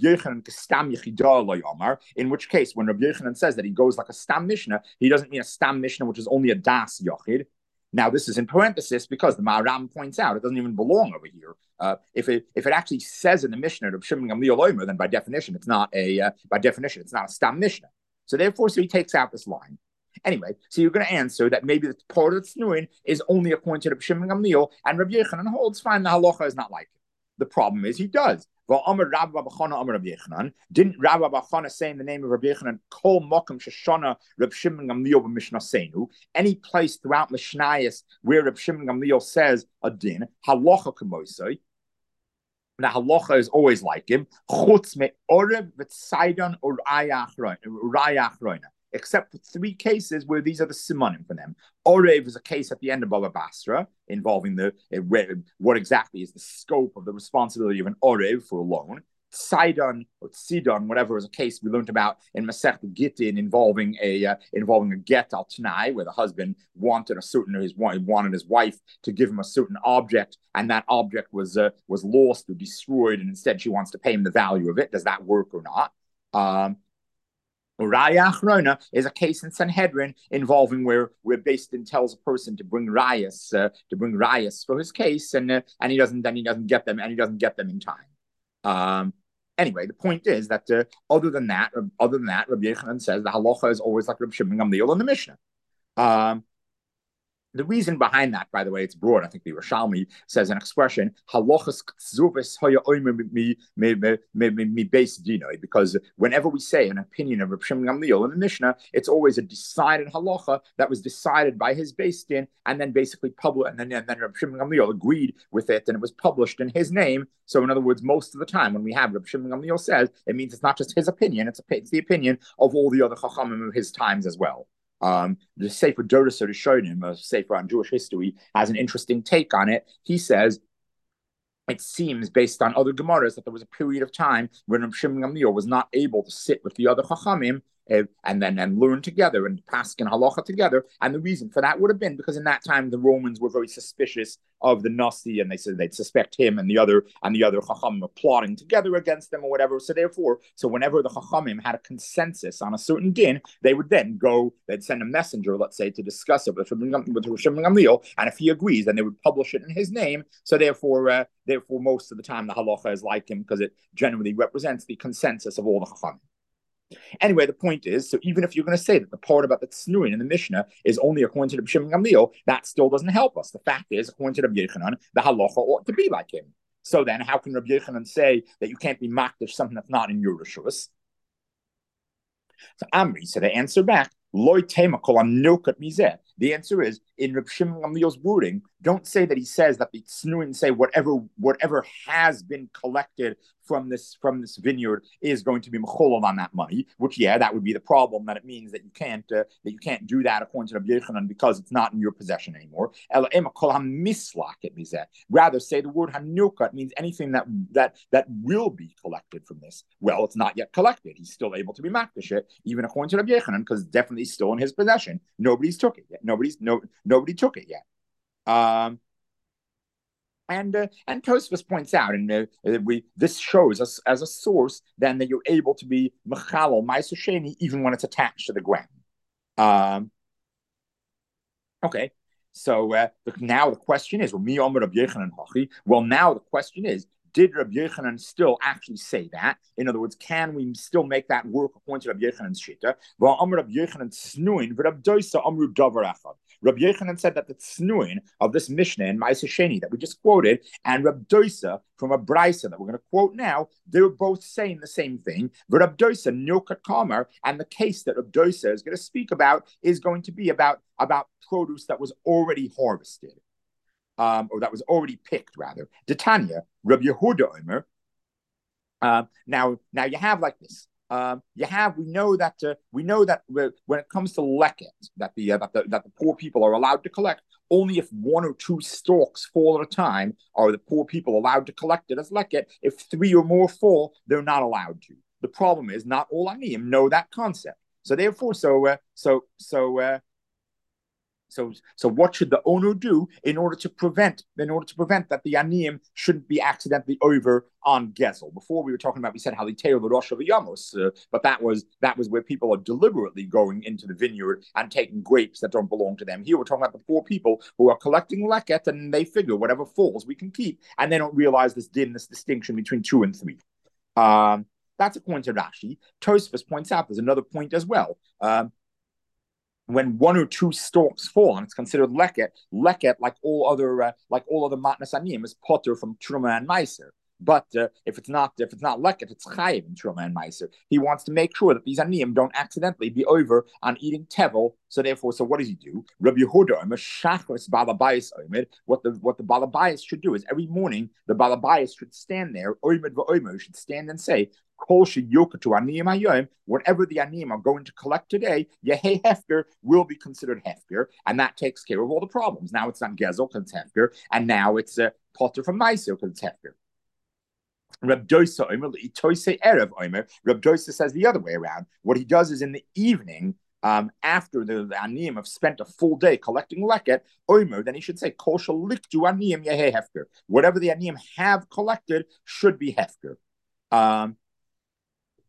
which case, when Rabbi Yochanan says that he goes like a stam mishnah, he doesn't mean a stam mishnah, which is only a das yochid. Now, this is in parenthesis because the Maharam points out it doesn't even belong over here. Uh, if it if it actually says in the mishnah Reb Shimon Gamliel Omer, then by definition it's not a uh, by definition it's not a stam mishnah. So therefore, so he takes out this line. Anyway, so you're going to answer that maybe the part of the tznuin is only according to Reb Shimon Gamliel, and Rabbi Yochanan holds fine. The halacha is not like it. The problem is he does. Didn't Rabbi Bachana say in the name of Rabbi Yochanan, Kol Mokum Sheshana Reb Shimon Gamliel b'Mishnasenu, any place throughout Mishnayos where Reb Shimon Gamliel says a din, halacha k'moisei, the halacha is always like him, chutz me orev v'tzaidan or raya achroina, except for three cases where these are the simonim for them. Orev is a case at the end of Baba Basra involving the uh, what exactly is the scope of the responsibility of an orev for a loan. Sidon or Sidon, whatever is a case we learned about in Masech Gittin involving a uh, involving a get al Tanai, where the husband wanted a certain his wanted his wife to give him a certain object, and that object was uh, was lost or destroyed, and instead she wants to pay him the value of it. Does that work or not? Um, Raya Achrona is a case in Sanhedrin involving where where Beis Din tells a person to bring rayas uh, to bring rayas for his case, and uh, and he doesn't then he doesn't get them and he doesn't get them in time. Um, anyway, the point is that uh, other than that, other than that, Rabbi Yochanan says the halacha is always like Rabbi Shimon Gamliel in the Mishnah. Um, The reason behind that, by the way, it's broad. I think the Rishalmi says an expression, halachas k'tzuvis hoya oimer mi mi mi mi beis dinoi, because whenever we say an opinion of Reb Shimon Gamliel in the Mishnah, it's always a decided halacha that was decided by his beis din, and then basically published, and then and then Reb Shimon Gamliel agreed with it, and it was published in his name. So, in other words, most of the time when we have Reb Shimon Gamliel says, it means it's not just his opinion; it's a, it's the opinion of all the other chachamim of his times as well. Um, the Sefer Doros Rishonim, a Sefer on Jewish history, has an interesting take on it. He says it seems, based on other Gemaras, that there was a period of time when Reb Shimon Gamliel was not able to sit with the other Chachamim uh, and then and learn together and paskin halacha together. And the reason for that would have been because in that time the Romans were very suspicious of the Nasi, and they said they'd suspect him and the other and the other Chachamim were plotting together against them or whatever. So therefore, so whenever the Chachamim had a consensus on a certain din, they would then go, they'd send a messenger, let's say, to discuss it with Reb Shimon Gamliel, and if he agrees, then they would publish it in his name. So therefore, uh, therefore, most of the time the halacha is like him because it generally represents the consensus of all the Chachamim. Anyway, the point is, so even if you're going to say that the part about the tznuin in the Mishnah is only according to the Shimon Gamliel, that still doesn't help us. The fact is, according to Rabbi Yochanan, the halacha ought to be like him. So then, how can Rabbi Yochanan say that you can't be makdish something that's not in your rishus? So Amri, so they answer back, Loy tema kol anokat mizeh. The answer is, in Reb Shimon Gamliel's wording, don't say that he says that the tznuin say whatever whatever has been collected from this from this vineyard is going to be mecholol on that money. Which, yeah, that would be the problem. That it means that you can't uh, that you can't do that according to Rabbi Yochanan because it's not in your possession anymore. Rather, say the word hanukat means anything that that that will be collected from this. Well, it's not yet collected. He's still able to be makdish it, even according to Rabbi Yochanan, because it's definitely still in his possession. Nobody's took it yet. Nobody's no nobody took it yet. Um, and uh, and Tosfos points out, and uh, we this shows us as a source then that you're able to be mechalal ma'aser sheni even when it's attached to the ground. Um, okay, so uh, now the question is, well, mi omer Rabbi Yochanan hachi. Well, now the question is, did Rabbi Yochanan still actually say that? In other words, can we still make that work according to Rabbi Yochanan's shita? Well, Amr Rabbi Yochanan tznuin v'Rab Doisa amru davar echad. Rabbi Yochanan said that the tznuin of this Mishnah in Ma'aser Sheni that we just quoted, and Rab Doisa from a brisa that we're going to quote now, they were both saying the same thing. Rab Doisa nilkat kamer, and the case that Rab Doisa is going to speak about is going to be about about produce that was already harvested. Um, or that was already picked, rather. Detanya, Rabbi Yehuda Omer. Uh, now, now you have like this. Um, you have we know that uh, we know that when it comes to leket, that the, uh, that the that the poor people are allowed to collect only if one or two stalks fall at a time. Are the poor people allowed to collect it as leket? If three or more fall, they're not allowed to. The problem is not all aniyim know that concept. So therefore, so uh, so so. Uh, So, so what should the owner do in order to prevent, in order to prevent that the aniyim shouldn't be accidentally over on gezel? Before we were talking about, we said haliteo l'rosh v'yamos, uh, but that was that was where people are deliberately going into the vineyard and taking grapes that don't belong to them. Here we're talking about the poor people who are collecting leket, and they figure whatever falls we can keep, and they don't realize this din, this distinction between two and three. Um, that's according to Rashi. Tosfos points out there's another point as well. Um, when one or two stalks fall and it's considered leket, leket, like all other uh, like all other matnas aniyim, is potter from truma and meiser. But uh, if it's not if it's not leket, it's chayiv in truma and meiser. He wants to make sure that these aniyim don't accidentally be over on eating tevel. So therefore, so what does he do? Rabbi Yehuda Omer shachris balabayis omer. What the what the balabayis should do is every morning the balabayis should stand there. Omer v'omer should stand and say, whatever the aniyim are going to collect today, Yehei Hefker will be considered Hefker, and that takes care of all the problems. Now it's not Gezel because it's Hefker, and now it's a uh, Potter from Meiser because it's Hefker. Reb Doisa Omer, Itoise Erev Omer. Reb Doisa says the other way around. What he does is in the evening, um, after the, the aniyim have spent a full day collecting leket, Omer, then he should say, Kol shaliktu aniyim Yehei Hefker. Whatever the aniyim have collected should be Hefker. Um,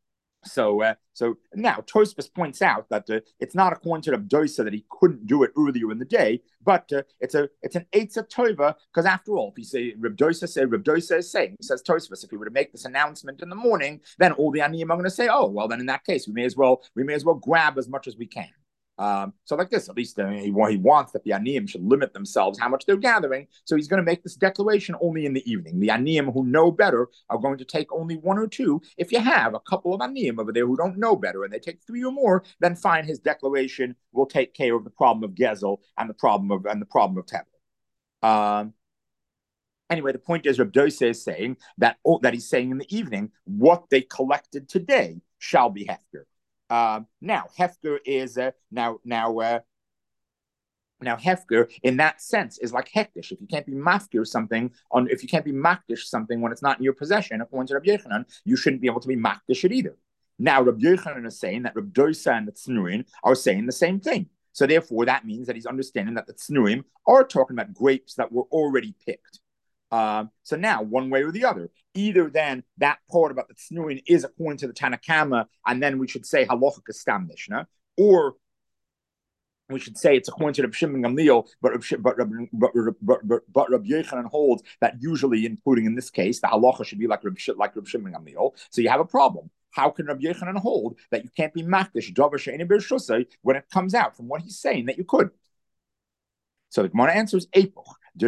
So, uh, so now Tosfos points out that uh, it's not according to Reb Dosa that he couldn't do it earlier in the day, but uh, it's a it's an Eitzah Tova, because after all, if you say Reb Dosa said Reb Dosa is saying, he says Tosfos, if he were to make this announcement in the morning, then all the Aniyim are going to say, oh, well, then in that case, we may as well we may as well grab as much as we can. Um, so like this, at least uh, he, he wants that the Aniyim should limit themselves how much they're gathering. So he's going to make this declaration only in the evening. The Aniyim who know better are going to take only one or two. If you have a couple of Aniyim over there who don't know better and they take three or more, then fine, his declaration will take care of the problem of Gezel and the problem of and the problem of Tevel. Um, Anyway, the point is, Reb Dosa is saying that oh, that he's saying in the evening, what they collected today shall be hefker. Um, now, hefker is uh, now now uh, now hefker in that sense is like hektish. If you can't be mafkir something on, if you can't be makdish something when it's not in your possession, according to Rabbi Yochanan, you shouldn't be able to be makdish it either. Now, Rabbi Yochanan is saying that Reb Dosa and the Tznuim are saying the same thing. So therefore, that means that he's understanding that the Tznuim are talking about grapes that were already picked. Um, so now, one way or the other, either then that part about the Tznuin is according to the Tanakama, and then we should say halachic stam mishnah, or we should say it's according to Reb Shimon Gamliel, but but but but, but, but Reb Yochanan holds that usually, including in this case, the halacha should be like Reb like Reb Shimon Gamliel. So you have a problem. How can Reb Yochanan hold that you can't be makdish davar she'ein b'reshusay when it comes out from what he's saying that you could? So the Gemara answers Epoch. The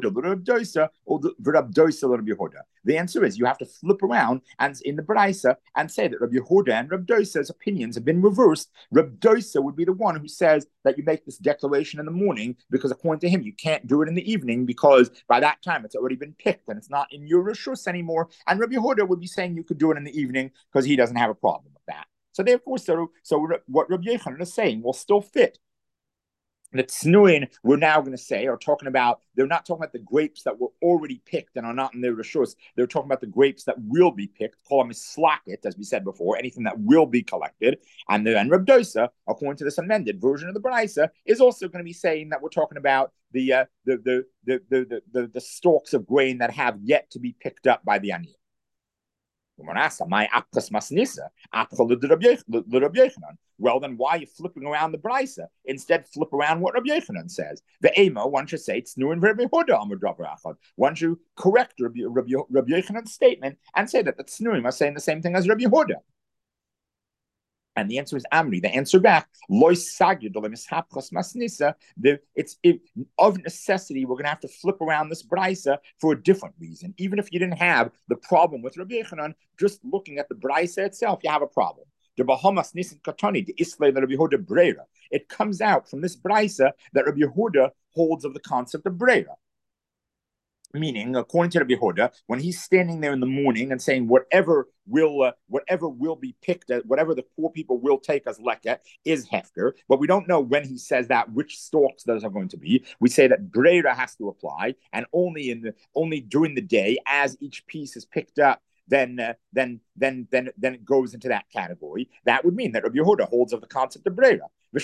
answer is you have to flip around and in the Braisa and say that Rabbi Yehuda and Rabbi Dosa's opinions have been reversed. Rabbi Dosa would be the one who says that you make this declaration in the morning because according to him you can't do it in the evening because by that time it's already been picked and it's not in your rishus anymore. And Rabbi Yehuda would be saying you could do it in the evening because he doesn't have a problem with that. So therefore, so, so what Rabbi Yochanan is saying will still fit. The Tznuin, we're now going to say, are talking about, they're not talking about the grapes that were already picked and are not in their rishus. They're talking about the grapes that will be picked, call them slacket, as we said before, anything that will be collected. And then Reb Dosa, according to this amended version of the Braisa, is also going to be saying that we're talking about the, uh, the, the, the, the, the, the, the stalks of grain that have yet to be picked up by the Aniyim. Well, then why are you flipping around the Braisa? Instead, flip around what Rabbi Yochanan says. The Emo, one should say, it's new in Rabbi Yehuda. One should correct Rabbi, Rabbi, Rabbi Yochanan's statement and say that the Tznuim are saying the same thing as Rabbi Yehuda. And the answer is Amri. The answer back, it's it, of necessity, we're going to have to flip around this Braisa for a different reason. Even if you didn't have the problem with Rabbi Yochanan, just looking at the Braisa itself, you have a problem. It comes out from this Braisa that Rabbi Yehuda holds of the concept of Breira. Meaning, according to Rabbi Yehuda, when he's standing there in the morning and saying whatever will uh, whatever will be picked, at, whatever the poor people will take as leket is hefker, but we don't know when he says that which stalks those are going to be. We say that breira has to apply, and only in the only during the day as each piece is picked up. Then, uh, then, then, then, then it goes into that category. That would mean that Rabbi Yehuda holds of the concept of breira.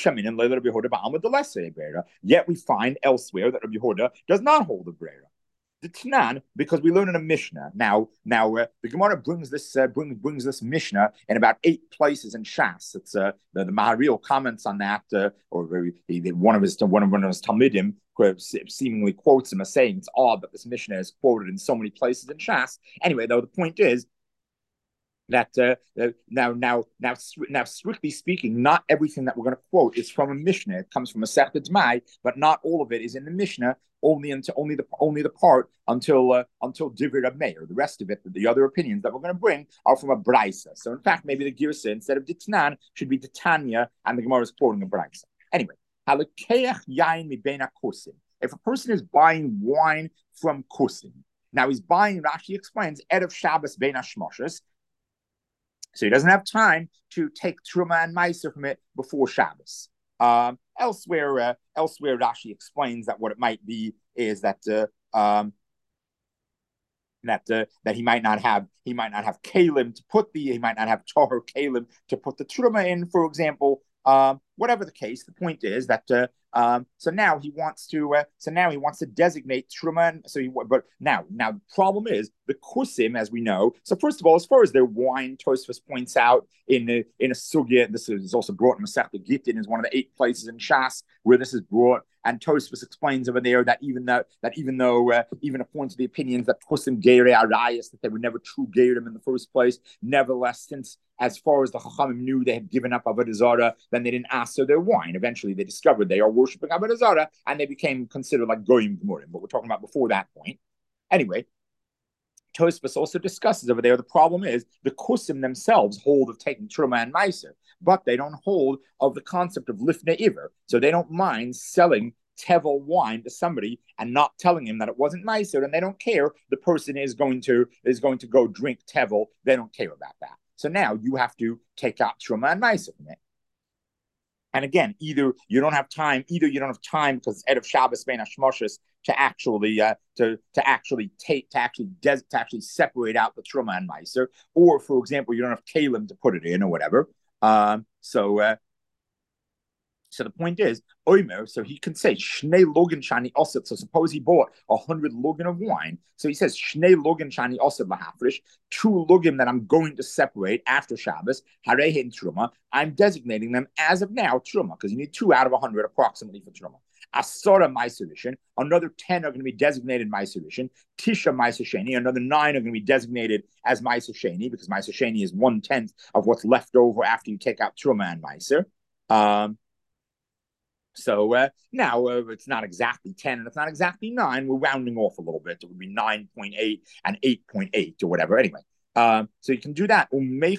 Yet we find elsewhere that Rabbi Yehuda does not hold of breira. The Tanan, because we learn in a Mishnah now. Now uh, the Gemara brings this uh, brings brings this Mishnah in about eight places in Shas. It's uh, the, the Maharil comments on that, uh, or he, one of his one of, one of his Talmidim seemingly quotes him as saying it's odd that this Mishnah is quoted in so many places in Shas. Anyway, though, the point is that uh, uh, now, now, now, now, strictly speaking, not everything that we're going to quote is from a Mishnah. It comes from a Masechta D'mai, but not all of it is in the Mishnah. Only until only the only the part until uh, until Divrei Rab Meir. The rest of it, the other opinions that we're going to bring, are from a Braisa. So, in fact, maybe the Girsa instead of Ditnan should be Titania, and the Gemara is quoting a Braisa. Anyway, Halakeach Yain Mibena Kusim. If a person is buying wine from Kusim, now he's buying. Rashi explains Erev Shabbos Bein Hashmoshes. So he doesn't have time to take Truma and Meiser from it before Shabbos. Um, elsewhere, uh, elsewhere, Rashi explains that what it might be is that uh, um, that uh, that he might not have he might not have kalim to put the he might not have tahor kalim to put the Truma in, for example. Um, whatever the case, the point is that uh, Um, so now he wants to. Uh, so now he wants to designate truma. And, so he. But now, now the problem is the kusim, as we know. So first of all, as far as their wine, Tosfos points out in a, in a sugya. This is also brought in Masechta Gittin, is one of the eight places in Shas where this is brought. And Tosfos explains over there that even though that even though uh, even according to the opinions that kusim geire arayas, that they were never true geirim in the first place, nevertheless, since as far as the Chachamim knew they had given up Avodah Zarah, then they didn't ask for their wine. Eventually, they discovered they are worshiping Avodah Zarah, and they became considered like Goyim Gemurim. But we're talking about before that point. Anyway, Tosfos also discusses over there the problem is the Kusim themselves hold of taking Truma and Meiser, but they don't hold of the concept of Lifnei Iver. So they don't mind selling Tevel wine to somebody and not telling him that it wasn't Meiser, and they don't care. The person is going to is going to go drink Tevel. They don't care about that. So now you have to take out Truma and Meiser from it. And again, either you don't have time, either you don't have time because it's Erev Shabbos Bein Hashmoshes to actually uh, to to actually take to actually des- to actually separate out the Truma and Meiser, or for example, you don't have kalim to put it in or whatever. Um, so. Uh, So the point is, Omer, so he can say, Shnei Logan Shani Osid. So suppose he bought a hundred Logan of wine. So he says, Shnei Logan Shani Osid Lahafrish, two Logan that I'm going to separate after Shabbos, Harehe and Truma. I'm designating them as of now Truma, because you need two out of a hundred approximately for Truma. Asora Maiserishin, another ten are going to be designated Maiserishin. Tisha Maisesheni, another nine are going to be designated as Maisesheni, because Maisesheni is one tenth of what's left over after you take out Truma and Maiser. Um, So uh, now uh, it's not exactly ten and it's not exactly nine. We're rounding off a little bit. It would be nine point eight and eight point eight or whatever. Anyway, um, so you can do that.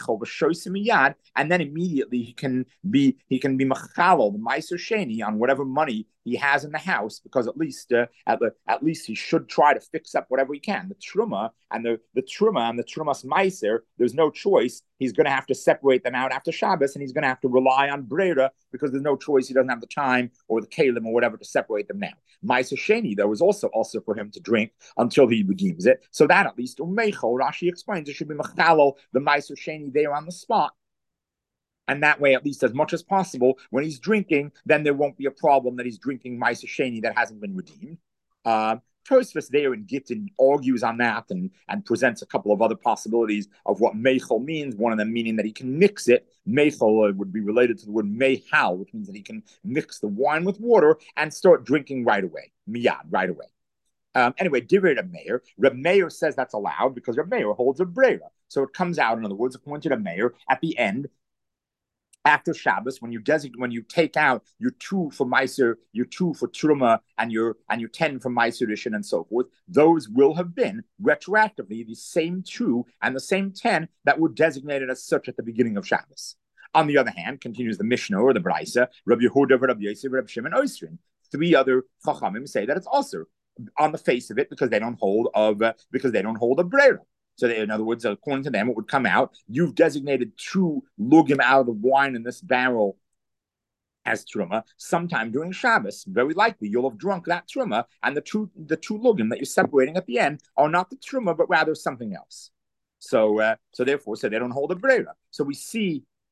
And then immediately he can be he can be machalo, the Meiser Sheni, on whatever money he has in the house, because at least uh, at, the, at least he should try to fix up whatever he can. The truma and the the truma and the trumas Meiser, there's no choice. He's going to have to separate them out after Shabbos, and he's going to have to rely on Brera because there's no choice. He doesn't have the time or the kalim or whatever to separate them now. Meiser Sheni, there was also also for him to drink until he redeems it. So that at least Umecho, Rashi explains, it should be machalo, the Meiser Sheni there on the spot. And that way, at least as much as possible, when he's drinking, then there won't be a problem that he's drinking Meiser Sheni that hasn't been redeemed. Uh, Tosfos there in Gittin argues on that and, and presents a couple of other possibilities of what meichel means. One of them meaning that he can mix it. Meichel uh, would be related to the word meihal, which means that he can mix the wine with water and start drinking right away. Miyad, right away. Um, anyway, Divrei Reb Meir. Reb Meir says that's allowed because Reb Meir holds a brera. So it comes out, in other words, according to Reb Meir, at the end, after Shabbos, when you designate, when you take out your two for Meiser, your two for Truma, and your and your ten for Meiserishin and so forth, those will have been retroactively the same two and the same ten that were designated as such at the beginning of Shabbos. On the other hand, continues the Mishnah or the Braisa, Rabbi Yehuda, Rabbi Yosef, Rabbi Shimon, Oisrin. Three other Chachamim say that it's also on the face of it because they don't hold of uh, because they don't hold a brera. So they, in other words, according to them, it would come out, you've designated two lugim out of the wine in this barrel as truma sometime during Shabbos. Very likely you'll have drunk that truma, and the two the two lugim that you're separating at the end are not the truma, but rather something else. So, uh, so therefore, so they don't hold a brera. So we see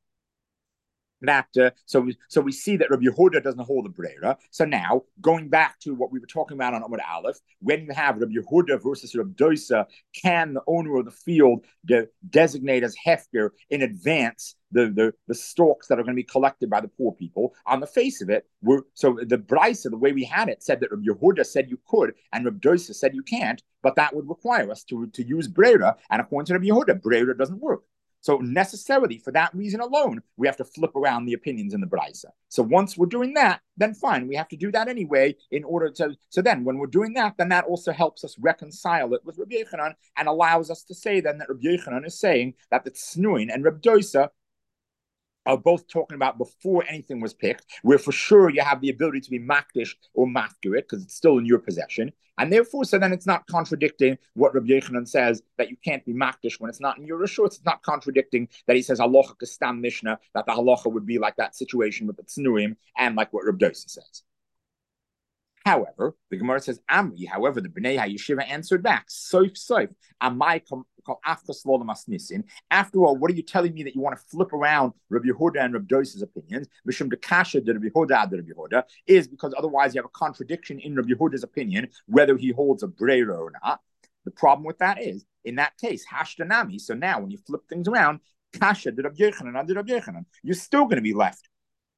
that uh, so we, so we see that Rabbi Yehuda doesn't hold the brera. So now going back to what we were talking about on Amud Aleph, when you have Rabbi Yehuda versus Rabbi Dosa, can the owner of the field de- designate as hefker in advance the, the the stalks that are going to be collected by the poor people? On the face of it, we're, so the Brisa, the way we had it, said that Rabbi Yehuda said you could, and Rabbi Dosa said you can't, but that would require us to to use brera, and according to Rabbi Yehuda, brera doesn't work. So necessarily, for that reason alone, we have to flip around the opinions in the Braisa. So once we're doing that, then fine, we have to do that anyway in order to. So then, when we're doing that, then that also helps us reconcile it with Rabbi Yochanan and allows us to say then that Rabbi Yochanan is saying that the Tznuin and Rabbi Dosa are both talking about before anything was picked, where for sure you have the ability to be makdish or mafkirit because it's still in your possession. And therefore, so then it's not contradicting what Rabbi Yochanan says that you can't be makdish when it's not in your rishut. It's not contradicting that he says halacha kastam mishnah, that the halacha would be like that situation with the tznuim and like what Rabbi Dosa says. However, the Gemara says Amri. However, the Bnei HaYeshiva answered back, soif soif, amai After all, what are you telling me that you want to flip around Rabbi Yehuda and Rabbi Dosa's opinions? Mishum de kasha de Rabbi Yehuda de Rabbi Yehuda is because otherwise you have a contradiction in Rabbi Yehuda's opinion whether he holds a breira or not. The problem with that is, in that case, hashtanami. So now, when you flip things around, kasha de Rabbi Yechanan and de Rabbi Yechanan, you're still going to be left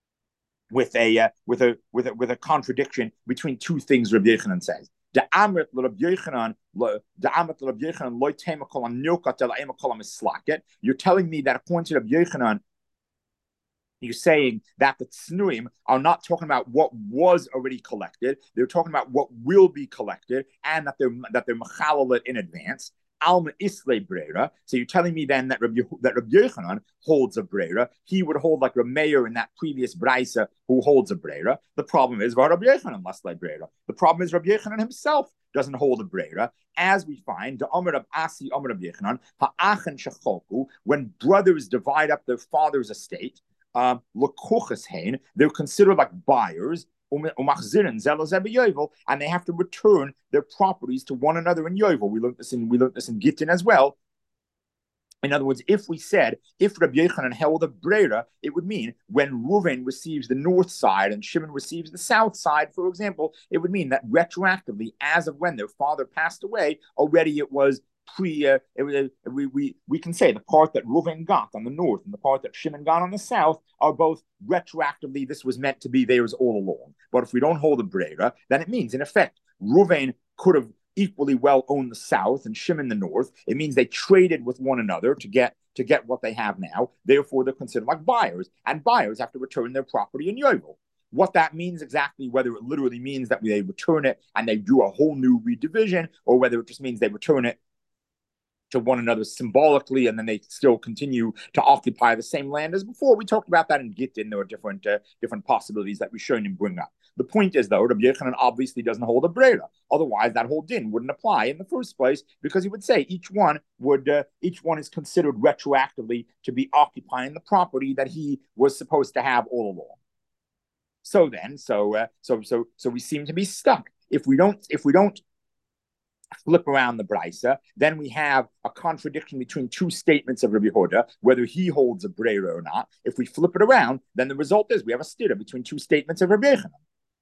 with a uh, with a with a with a contradiction between two things Rabbi Yechanan says. The Amrit Rabbi Yechanan, the Amrit Rabbi Yechanan, loy tema kol anilkat el ema kol mislaket. You're telling me that according to Rabbi Yechanan, you're saying that the tznuim are not talking about what was already collected; they're talking about what will be collected, and that they're that they're machalalet in advance. Alma isle brera. So you're telling me then that Rabbi, that Rabbi Yechanan holds a brera. He would hold like Rabbi Meir in that previous brisa who holds a brera. The problem is Rabbi Yechanan less like brera. The problem is Rabbi Yechanan himself doesn't hold a brera. As we find the Amr of Asi, Amr of Yechanan, ha'achen shechoku, when brothers divide up their father's estate, um, they're considered like buyers. And they have to return their properties to one another in Yovel. We learned this in we learned this in Gittin as well. In other words, if we said if Rabbi Yechanan held a brera, it would mean when Reuven receives the north side and Shimon receives the south side, for example, it would mean that retroactively, as of when their father passed away, already it was pre. Uh, it, uh, we we we can say the part that Reuven got on the north and the part that Shimon got on the south are both retroactively. This was meant to be theirs all along. But if we don't hold a brera, then it means in effect Reuven could have equally well owned the south and Shimon the north. It means they traded with one another to get to get what they have now. Therefore, they're considered like buyers, and buyers have to return their property in Yovel. What that means exactly, whether it literally means that they return it and they do a whole new redivision, or whether it just means they return it to one another symbolically, and then they still continue to occupy the same land as before. We talked about that in Gittin. There are different uh, different possibilities that we shown him bring up. The point is, though, Rabbi Yechanan obviously doesn't hold a brera. Otherwise, that whole din wouldn't apply in the first place, because he would say each one would uh, each one is considered retroactively to be occupying the property that he was supposed to have all along. So then, so uh, so so so we seem to be stuck. If we don't, if we don't. flip around the brisa, then we have a contradiction between two statements of Rabbi Yehuda, whether he holds a brera or not. If we flip it around, then the result is we have a stira between two statements of Rabbi Yechanan.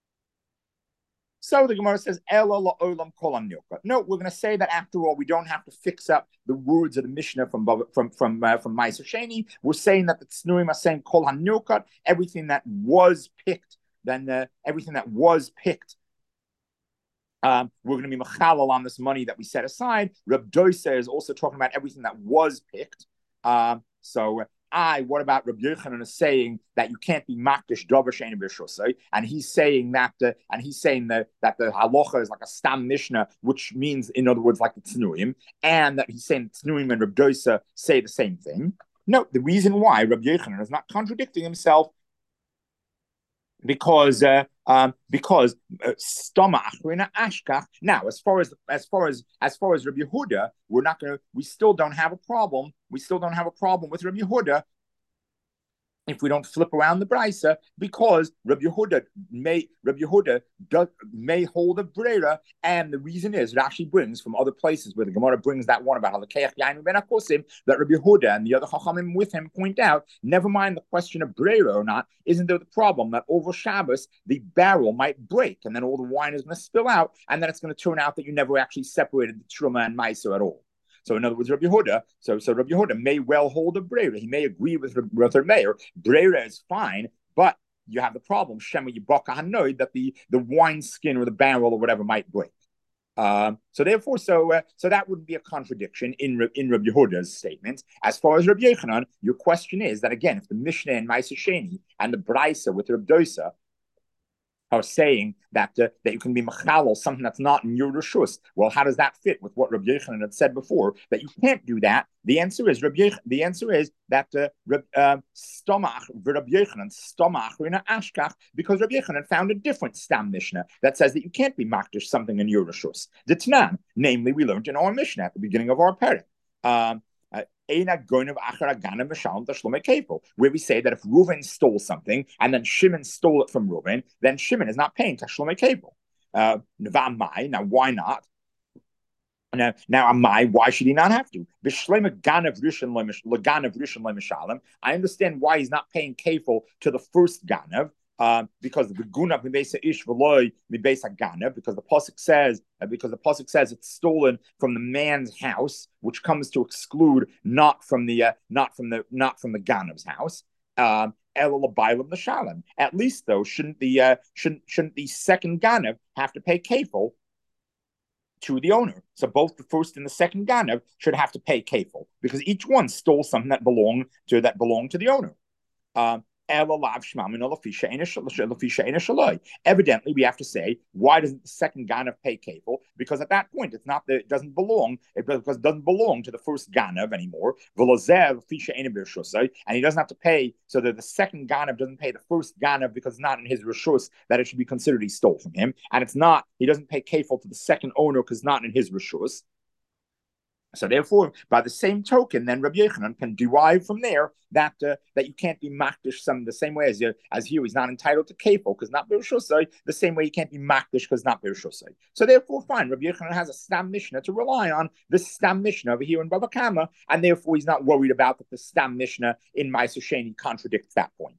So the Gemara says, Ela la'olam kol hanilka. No, we're going to say that after all, we don't have to fix up the words of the Mishnah from from from uh, from Ma'aser Sheni. We're saying that the Tznuim are saying kol hanilka, everything that was picked, then uh, everything that was picked. Um, we're going to be machalal on this money that we set aside. Reb Dosa is also talking about everything that was picked. Um, so, I, what about Reb Yechanan is saying that you can't be makdish davar she'ein b'reshusay, and he's saying that, uh, and he's saying that that the halacha is like a stam mishnah, which means, in other words, like the tznuim, and that he's saying tznuim and Reb Dosa say the same thing. No, the reason why Reb Yechanan is not contradicting himself, because uh, um, because stoma achrina ashkach. Now, as far as as far as as far as Rabbi Yehuda, we're not gonna. We still don't have a problem. We still don't have a problem with Rabbi Yehuda if we don't flip around the brisa, because Rabbi Yehuda may Rabbi Yehuda does, may hold a brera, and the reason is Rashi brings from other places where the Gemara brings that one about how the Keach Yainu Ben Akosim, that Rabbi Yehuda and the other Chachamim with him point out. Never mind the question of brera or not, isn't there the problem that over Shabbos the barrel might break and then all the wine is going to spill out, and then it's going to turn out that you never actually separated the truma and ma'aser at all. So in other words, Rabbi Yehuda, so, so Rabbi Yehuda may well hold a brera. He may agree with Rabbi Meir. Brera is fine, but you have the problem, Shema Yibaka Hanoid, that the, the wine skin or the barrel or whatever might break. Um, so therefore, so uh, so that wouldn't be a contradiction in in Rabbi Yehuda's statements. As far as Rabbi Yechanan, your question is that, again, if the Mishnah and Ma'aser Sheni and the Brisa with Rabbi Dosa are saying that uh, that you can be machalal something that's not in your reshus. Well, how does that fit with what Rabbi Yechanan had said before, that you can't do that? The answer is Rabbi Yech- the answer is that stomach Rabbi Yechanan stomach in ashkach, because Rabbi Yechanan found a different stam mishnah that says that you can't be makdish something in your reshus. The Tanan, namely, we learned in our mishnah at the beginning of our parak. Um, where we say that if Reuven stole something and then Shimon stole it from Reuven, then Shimon is not paying Tashlomei Kevel. Uh, now, why not? Now, now, my why should he not have to? I understand why he's not paying kefil to the first ganav, uh, because the gunav mibesa ish v'loy mibesa ganav, because the pasuk says uh, because the pasuk says it's stolen from the man's house, which comes to exclude not from the uh, not from the not from the ganav's house. Um, At least, though, shouldn't the uh, shouldn't shouldn't the second ganav have to pay kefil to the owner? So both the first and the second ganav should have to pay kefil because each one stole something that belonged to that belonged to the owner. Um, Evidently, we have to say, why doesn't the second ganav pay kefil? Because at that point, it's not that it doesn't belong, it, because it doesn't belong to the first ganav anymore. And he doesn't have to pay, so that the second ganav doesn't pay the first ganav because it's not in his rishus, that it should be considered he stole from him. And it's not, he doesn't pay kefil to the second owner because it's not in his rishus. So therefore, by the same token, then Rabbi Yochanan can derive from there that uh, that you can't be makdish some the same way as uh, as here he's not entitled to kefil because not b'rishusay, the same way you can't be makdish because not b'rishusay. So therefore, fine, Rabbi Yochanan has a stam mishnah to rely on, this stam mishnah over here in Bava Kama, and therefore he's not worried about that the stam mishnah in Ma'aser Sheni contradicts that point.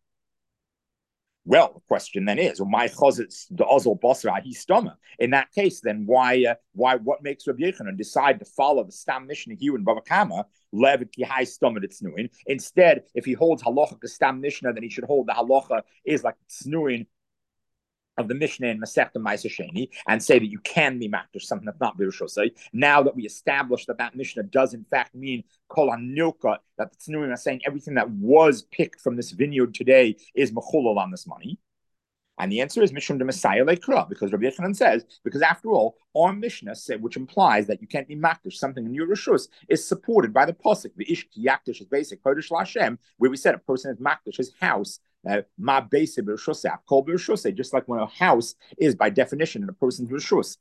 Well, the question then is, well, my chazitz the ozol basra histama. In that case, then why, uh, why, what makes Rabbi Yochanan decide to follow the stam mishnah here in Bava Kama levet kihai stomach tznuin? Instead, if he holds halacha the stam mishnah, then he should hold the halacha is like tznuin of the Mishnah in Masechta Ma'aser Sheni, and say that you can be makdish something that's not b'rishusay. Now that we established that that Mishnah does in fact mean kol hanilka, that the Tznuim are saying everything that was picked from this vineyard today is mechulal on this money. And the answer is Mishum de Messiah Lekra, because Rabbi Yochanan says, because after all, our Mishnah, which implies that you can't be makdish something in your rishus, is supported by the pasuk. The ish ki yakdish is basic kodesh lashem, where we said a person is makdish his house. Ma base b'rishusay, kol b'rishusay, just like when a house is by definition in a person's rishus.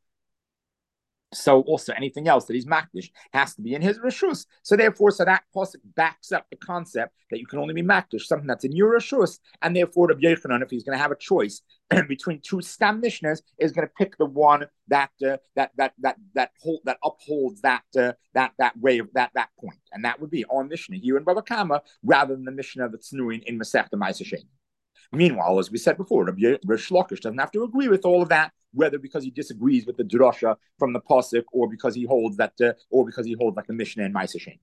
So also anything else that he's makdish has to be in his rishus. So therefore, so that pasuk backs up the concept that you can only be makdish something that's in your rishus, and therefore Rabbi Yochanan, if he's going to have a choice between two stam mishnahs, is going to pick the one that uh, that that that that hold, that upholds that uh, that that way of that that point, and that would be our mishnah here in Bava Kama rather than the mishnah that's tznuin in Masechta Ma'aser Sheni. Meanwhile, as we said before, Rabbi Rish Lakish doesn't have to agree with all of that, whether because he disagrees with the drasha from the pasuk, or because he holds that, uh, or because he holds like the Mishnah and Ma'aser Sheni.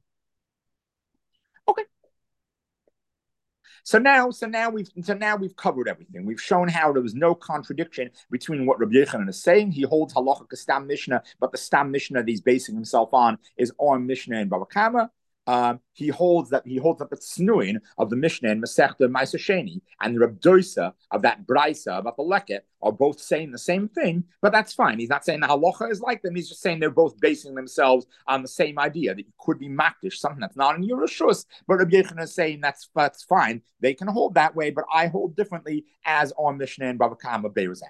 Okay. So now, so now we've so now we've covered everything. We've shown how there was no contradiction between what Rabbi Yochanan is saying. He holds halacha stam mishnah, but the stam mishnah that he's basing himself on is our Mishnah in Bava Kama. Um, he holds that he holds up the tznuin of the Mishnah and Masechta Ma'aser Sheni and the Reb Doisa of that Braisa about the Leket are both saying the same thing, but that's fine. He's not saying the halacha is like them. He's just saying they're both basing themselves on the same idea that you could be makdish something that's not in your rishus. But Rabbi Yochanan is saying that's that's fine. They can hold that way, but I hold differently as our Mishnah and Bava Kama Be'ezah.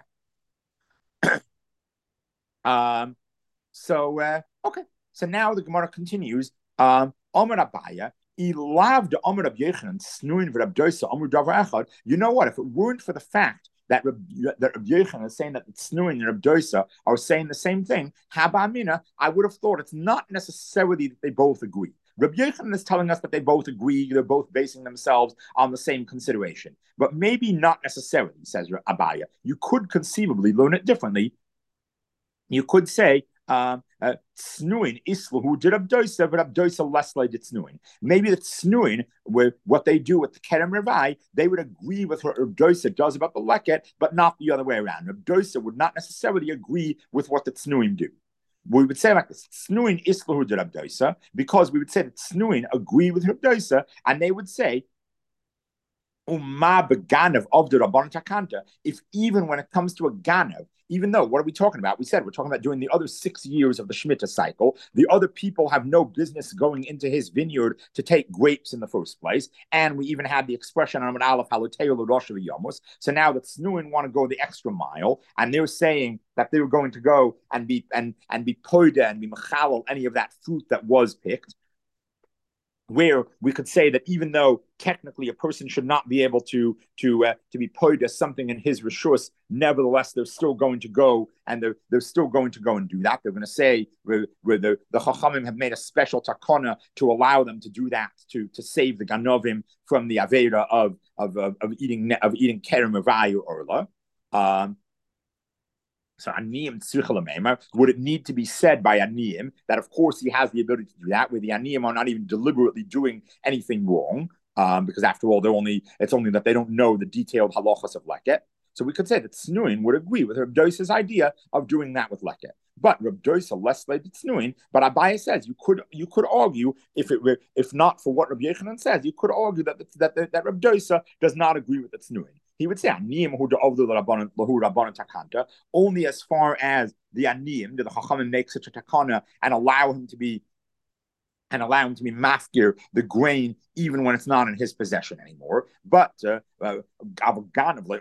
um. So uh, okay. So now the Gemara continues. Um. Omer Abaya, Ilav de Omer Rab Yochanan, Snuin v'Rab Doisa, Omer Davar Echad. You know what? If it weren't for the fact that Rab, that Rab Yochanan is saying that Snuin and Rab Doisa are saying the same thing, Haba Amina, I would have thought it's not necessarily that they both agree. Rab Yochanan is telling us that they both agree, they're both basing themselves on the same consideration, but maybe not necessarily, says Abaya. You could conceivably learn it differently. You could say, Um, uh, Tznuin islahu did abdoisa, but abdoisa less like tznuin. Maybe the tznuin, with what they do with the kerem revai, they would agree with what abdoisa does about the leket, but not the other way around. Abdoisa would not necessarily agree with what the tznuin do. We would say like this: tznuin islahu did abdoisa, because we would say that tznuin agree with abdoisa, and they would say, Umma beganav of the Rabban Takanta, if even when it comes to a ganav, even though, what are we talking about? We said we're talking about during the other six years of the Shemitah cycle. The other people have no business going into his vineyard to take grapes in the first place. And we even had the expression on an Aleph Haloteo L'Rosh V'Yomos. So now the Tznuin want to go the extra mile, and they're saying that they were going to go and be and and be poida and be mechalal any of that fruit that was picked. where we could say that even though technically a person should not be able to to uh, to be poid as something in his rishus, nevertheless they're still going to go and they're they're still going to go and do that. They're going to say where, where the the chachamim have made a special takana to allow them to do that to to save the ganovim from the avera of of of, of eating of eating kerem or orla. Um, So aniyim tzricha. Would it need to be said by aniyim that of course he has the ability to do that, where the aniyim are not even deliberately doing anything wrong, um, because after all, they're only it's only that they don't know the detailed halachas of leket. So we could say that Tznuin would agree with Reb Dosa's idea of doing that with leket. But Reb Dosa less like Tznuin. But Abaye says you could you could argue if it were if not for what Reb Yechanan says, you could argue that that that, that Reb Dosa does not agree with the Tznuin. He would say aniyim hu de'ovdu lahu rabbanon takanta only as far as the aniyim, the chachamim make such a takana and allow him to be and allow him to be mafkir the grain even when it's not in his possession anymore. But uh, uh, but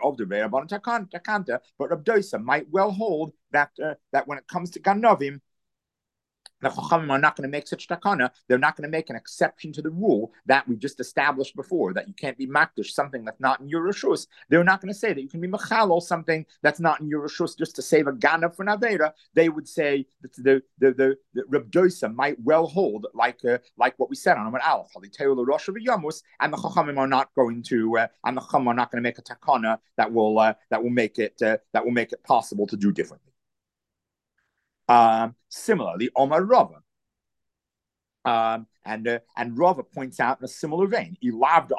Reb Dosa might well hold that uh, that when it comes to ganovim, the Chachamim are not going to make such takana. They're not going to make an exception to the rule that we just established before, that you can't be makdish something that's not in your rishus. They're not going to say that you can be mechalol something that's not in your rishus just to save a ganav for navera. They would say that the the the, the Reb Dosa might well hold like uh, like what we said on Amar Aleph, and the Chachamim are not going to uh, and the Chachamim are not going to make a takana that will uh, that will make it uh, that will make it possible to do differently. Um, similarly, Omar Rava. Um, and uh, and Rava points out in a similar vein. Again,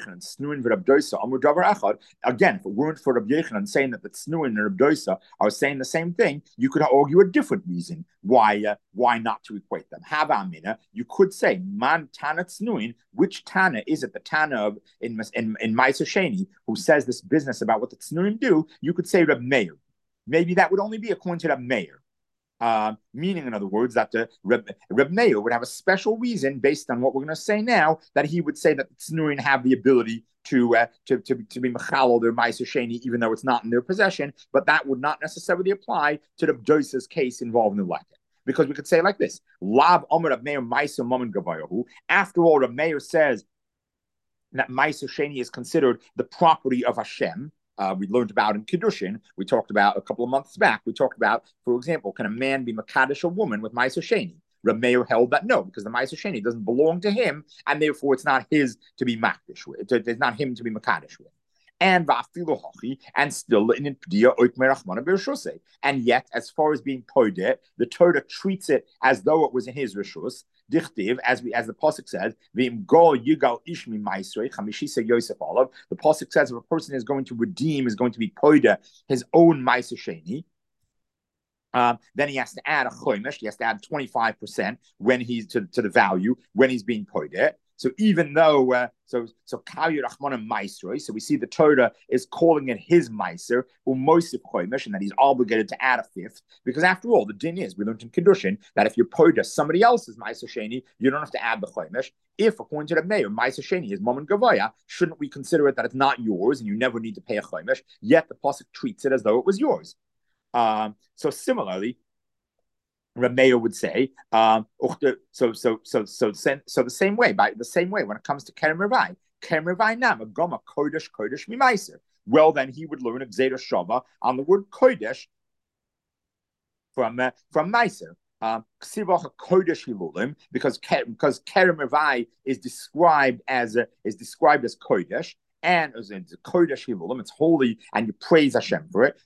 if it weren't for Rabbi Yechanan saying that the Tznuin and Rabbi Dosa are saying the same thing, you could argue a different reason why uh, why not to equate them. Hava Amina, you could say Man Tana Tznuin. Which Tana is it? The Tana of in in in Ma'aser Sheni who says this business about what the Tznuin do? You could say Reb Meir. Maybe that would only be according to Reb Meir. Uh, meaning, in other words, that the Reb, Reb Meir would have a special reason based on what we're going to say now, that he would say that the Tznuin have the ability to uh, to, to, to be mechalol their Ma'aser Sheni, even though it's not in their possession, but that would not necessarily apply to the Dosa's case involving the leket. Because we could say it like this, Lav Omer Reb Meir Ma'aser Mammon Gavayahu. After all, Reb Meir says that Ma'aser Sheni is considered the property of Hashem. Uh, we learned about in Kiddushin. We talked about a couple of months back. We talked about, for example, can a man be Makadish a woman with Ma'aser Sheni? Reb Meir held that no, because the Ma'aser Sheni doesn't belong to him, and therefore it's not his to be Makdish with. It's not him to be Makadish with. And and still in and yet, as far as being poidet, the Torah treats it as though it was in his rishus. Dichtiv, as we as the pasuk says, v'im go yigal ishmi ma'isrei chamishisa Yosef olav. The pasuk says if a person is going to redeem, is going to be poidet his own ma'aser sheni. Um, then he has to add a choimish. He has to add twenty-five percent when he's to, to the value when he's being poidet. So even though, uh, so so Kavir Rachmanim Maisroi, so we see the Torah is calling it his Meiser, Umosif Choimish, and that he's obligated to add a fifth, because after all, the din is, we learned in Kiddushin, that if you poida somebody else's Meiser Sheni, you don't have to add the Choimish. If, according to the Mayor, Meiser Sheni is Mammon Gavaya, shouldn't we consider it that it's not yours and you never need to pay a Choimish, yet the Pasuk treats it as though it was yours. Um, so similarly, Rameya would say, um, so so so so so the same way, by the same way, when it comes to Kerem Revai, Kerem Revai Nam, a Goma Kodesh Kodesh Mimaiser. Well, then he would learn a Gzeda Shava on the word Kodesh from uh, from Meiser. Um, Kodesh Hilulim, because because Kerem Revai is described as uh, is described as Kodesh. And as in Kodesh Hilulim, it's holy, and you praise Hashem for it.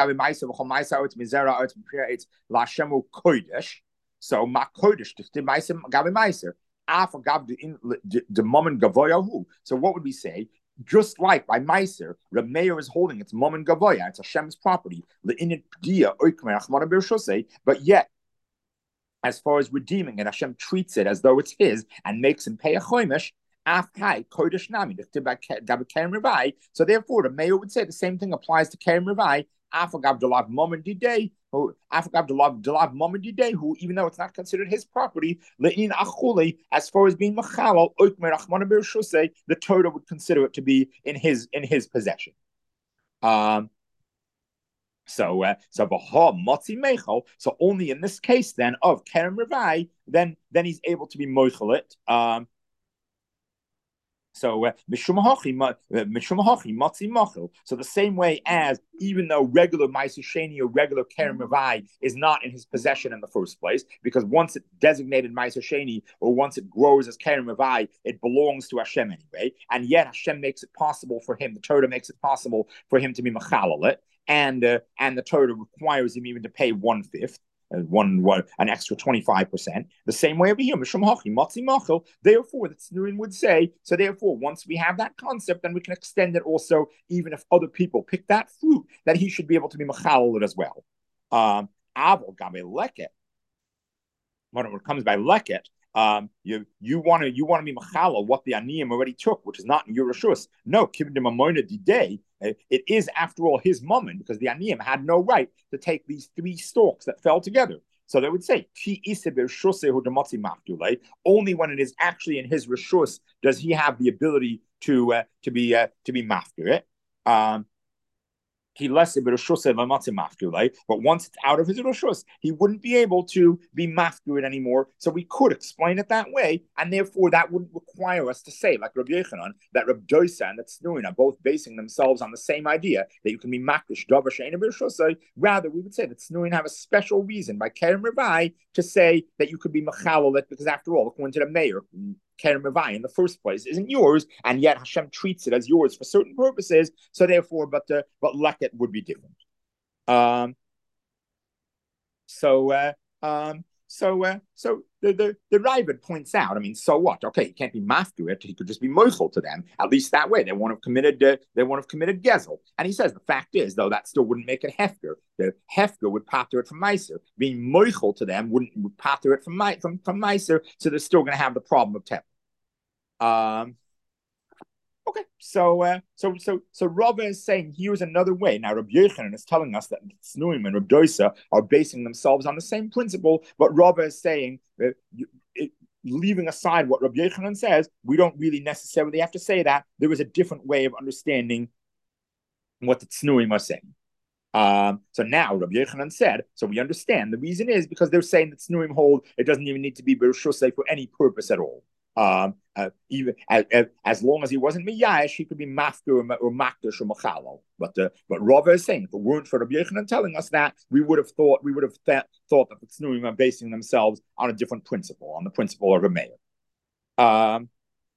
It's Lashemu Kodesh. So Ma Kodesh Gabi Meiser. After Gab the moment Gavoyahu. So what would we say? Just like by Meiser, Reb Meir is holding its Moment Gavoya, it's Hashem's property. But yet, as far as redeeming it, Hashem treats it as though it's his and makes him pay a choimish. So therefore, the mayor would say the same thing applies to Kerem Revai. Who, even though it's not considered his property, as far as being machalal, the Torah would consider it to be in his in his possession. Um. So, uh, so So only in this case then of Kerem Revai, then then he's able to be moichel it. Um. So, uh, so the same way as even though regular Ma'aser Sheni or regular Kerem Mavai is not in his possession in the first place, because once it's designated Ma'aser Sheni or once it grows as Kerem Mavai, it belongs to Hashem anyway. And yet Hashem makes it possible for him, the Torah makes it possible for him to be Mechalal it, and uh, and the Torah requires him even to pay one fifth. One, one, an extra twenty-five percent. The same way over here, therefore, the Tznuim would say, so therefore, once we have that concept, then we can extend it also, even if other people pick that fruit, that he should be able to be mechalel it as well. Um, leket, when it comes by leket, um, you you want to you want to be mechalel what the aniyim already took, which is not in your reshus. No, kibdim amoina diday. It is, after all, his moment, because the aniyim had no right to take these three stalks that fell together. So they would say, only when it is actually in his reshus does he have the ability to uh, to be uh, to be mafkir. Um, He less but once it's out of his roshus, he wouldn't be able to be mafkir anymore. So we could explain it that way, and therefore that wouldn't require us to say, like Rabbi Yechanan, that Rabbi Doisa and that Tznuin are both basing themselves on the same idea that you can be makdish davar she'eina b'reshusay. Rather, we would say that Tznuin have a special reason by Kerem Revai to say that you could be mechalal it, because after all, according to the mayor, Kerem Revai in the first place isn't yours, and yet Hashem treats it as yours for certain purposes. So therefore, but uh, but leket would be different. Um. So uh, um. So uh, so the the the Ravid points out. I mean, so what? Okay, he can't be mafkuit. He could just be moichel to them. At least that way, they won't have committed. Uh, they won't have committed gezel. And he says the fact is, though, that still wouldn't make it hefker. The hefker would pater it from meiser. Being moichel to them wouldn't would pater it from my, from from meiser. So they're still going to have the problem of tef. Um. Okay, so uh, so so so Rava is saying here's another way. Now Rabbi Yochanan is telling us that Tznuim and Rabbi Doisa are basing themselves on the same principle, but Rava is saying that it, leaving aside what Rabbi Yochanan says, we don't really necessarily have to say that. There is a different way of understanding what the Tznuim are saying. Um, so now Rabbi Yochanan said, so we understand. The reason is because they're saying that Tznuim hold it doesn't even need to be B'Reshusay for any purpose at all. Um, uh, even as, as long as he wasn't miyash, he could be mafker or, or makdash or machalo. But uh, but Rava is saying, if it weren't for Rabbi Yochanan telling us that, we would have thought we would have th- thought that the Tznuim are basing themselves on a different principle, on the principle of a mayor. Um.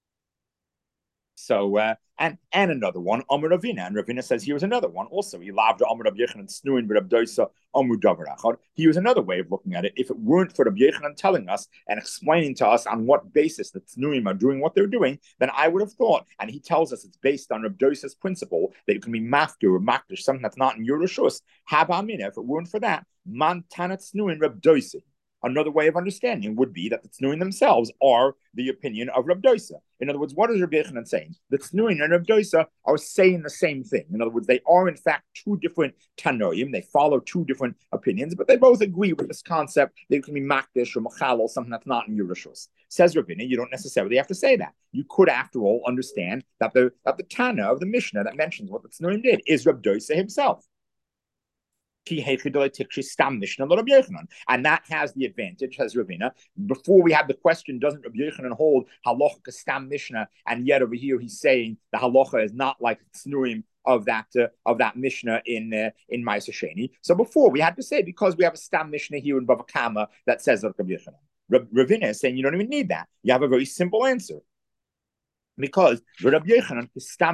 So uh, and and another one, Amar Ravina, and Ravina says here's another one. Also, he loved Amar Rabbi Yochanan Snuin, but Rabbi Doisa Amar Davar Achad. Here's another way of looking at it. If it weren't for Rabbi Yochanan telling us and explaining to us on what basis the Tznuim are doing what they're doing, then I would have thought, and he tells us it's based on Rabbi Doisa's principle that you can be mafkir or makdish, something that's not in your reshus. Habamina, if it weren't for that, man tanat Snuin Rabbi Doisa. Another way of understanding would be that the Tznuin themselves are the opinion of Rabbi Doisa. In other words, what is Rabbi Yochanan saying? The Tznuin and Rabbi Doisa are saying the same thing. In other words, they are in fact two different Tanoim. They follow two different opinions, but they both agree with this concept that you can be makdish or machal, something that's not in your reshus. Says Ravina, you don't necessarily have to say that. You could, after all, understand that the that the Tana of the Mishnah that mentions what the Tznuin did is Rabbi Doisa himself. And that has the advantage, has Ravina. Before we had the question, doesn't Rabbi Yochanan hold halacha stam Mishnah? And yet over here he's saying the halacha is not like Tznuim of that uh, of that Mishnah in uh, in Ma'aser Sheni. So before we had to say, because we have a stam Mishnah here in Bava Kama that says Rabbi Yochanan. Ravina is saying you don't even need that. You have a very simple answer. Because when Rabbi Yochanan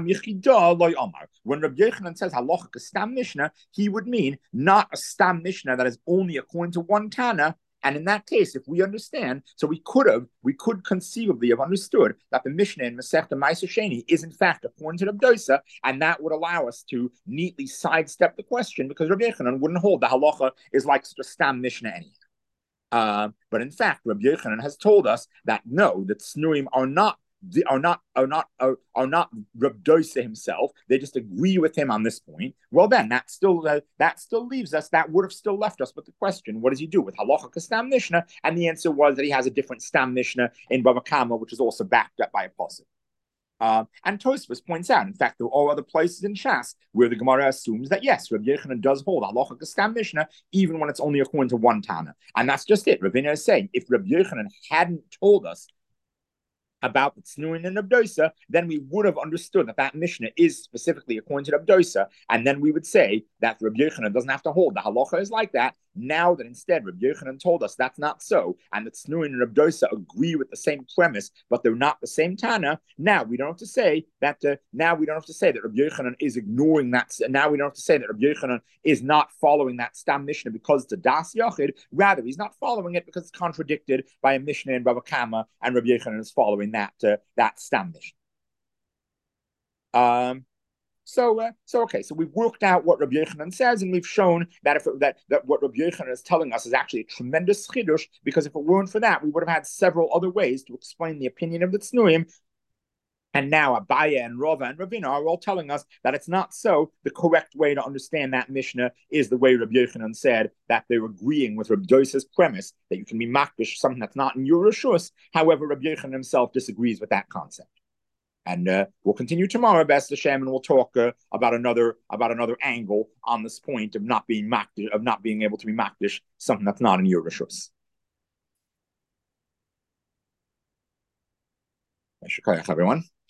says halacha stam Mishnah, he would mean not a stam Mishnah that is only according to one Tana. And in that case, if we understand, so we could have, we could conceivably have understood that the Mishnah in Masechta Ma'aser Sheni is in fact according to Rabbi Doisa, and that would allow us to neatly sidestep the question, because Rabbi Yochanan wouldn't hold the halacha is like such a stam Mishnah anyhow. Uh, but in fact, Rabbi Yochanan has told us that no, the Tznuim are not. They are not are not are, are not Reb Doisa himself. They just agree with him on this point. Well, then that still uh, that still leaves us. That would have still left us with the question: what does he do with halacha stam Mishnah? And the answer was that he has a different stam Mishnah in Bava Kama, which is also backed up by a pasuk. Uh, and Tosfos points out, in fact, there are other places in Shas where the Gemara assumes that yes, Rabbi Yochanan does hold halacha stam Mishnah, even when it's only according to one Tana. And that's just it. Ravina is saying if Rabbi Yochanan hadn't told us about the Tznuin and Abdosa, then we would have understood that that Mishnah is specifically according to the Abdosa, and then we would say that Rabbi Yochanan doesn't have to hold. The halacha is like that. Now that instead Rabbi Yochanan told us that's not so, and the Tznuin and Abdosa agree with the same premise, but they're not the same Tana, now we don't have to say that, uh, now we don't have to say that Rabbi Yochanan is ignoring that, now we don't have to say that Rabbi Yochanan is not following that Stam Mishnah because it's a Das Yachid. Rather, he's not following it because it's contradicted by a Mishnah in Bava Kama, and Rabbi Yochanan is following that uh, that Stam Mishnah. Um, so, uh, so okay, so we've worked out what Rabbi Yochanan says, and we've shown that if it, that that what Rabbi Yochanan is telling us is actually a tremendous chidush, because if it weren't for that, we would have had several other ways to explain the opinion of the Tznuim. And now Abaya and Rava and Ravina are all telling us that it's not so. The correct way to understand that Mishnah is the way Rabbi Yochanan said, that they're agreeing with Rabbi Dosa's premise that you can be makdish something that's not in your rishus. However, Rabbi Yochanan himself disagrees with that concept. And uh, we'll continue tomorrow, Best Hashem, and we'll talk uh, about another about another angle on this point of not being makdish, of not being able to be makdish something that's not in your rishus. Everyone.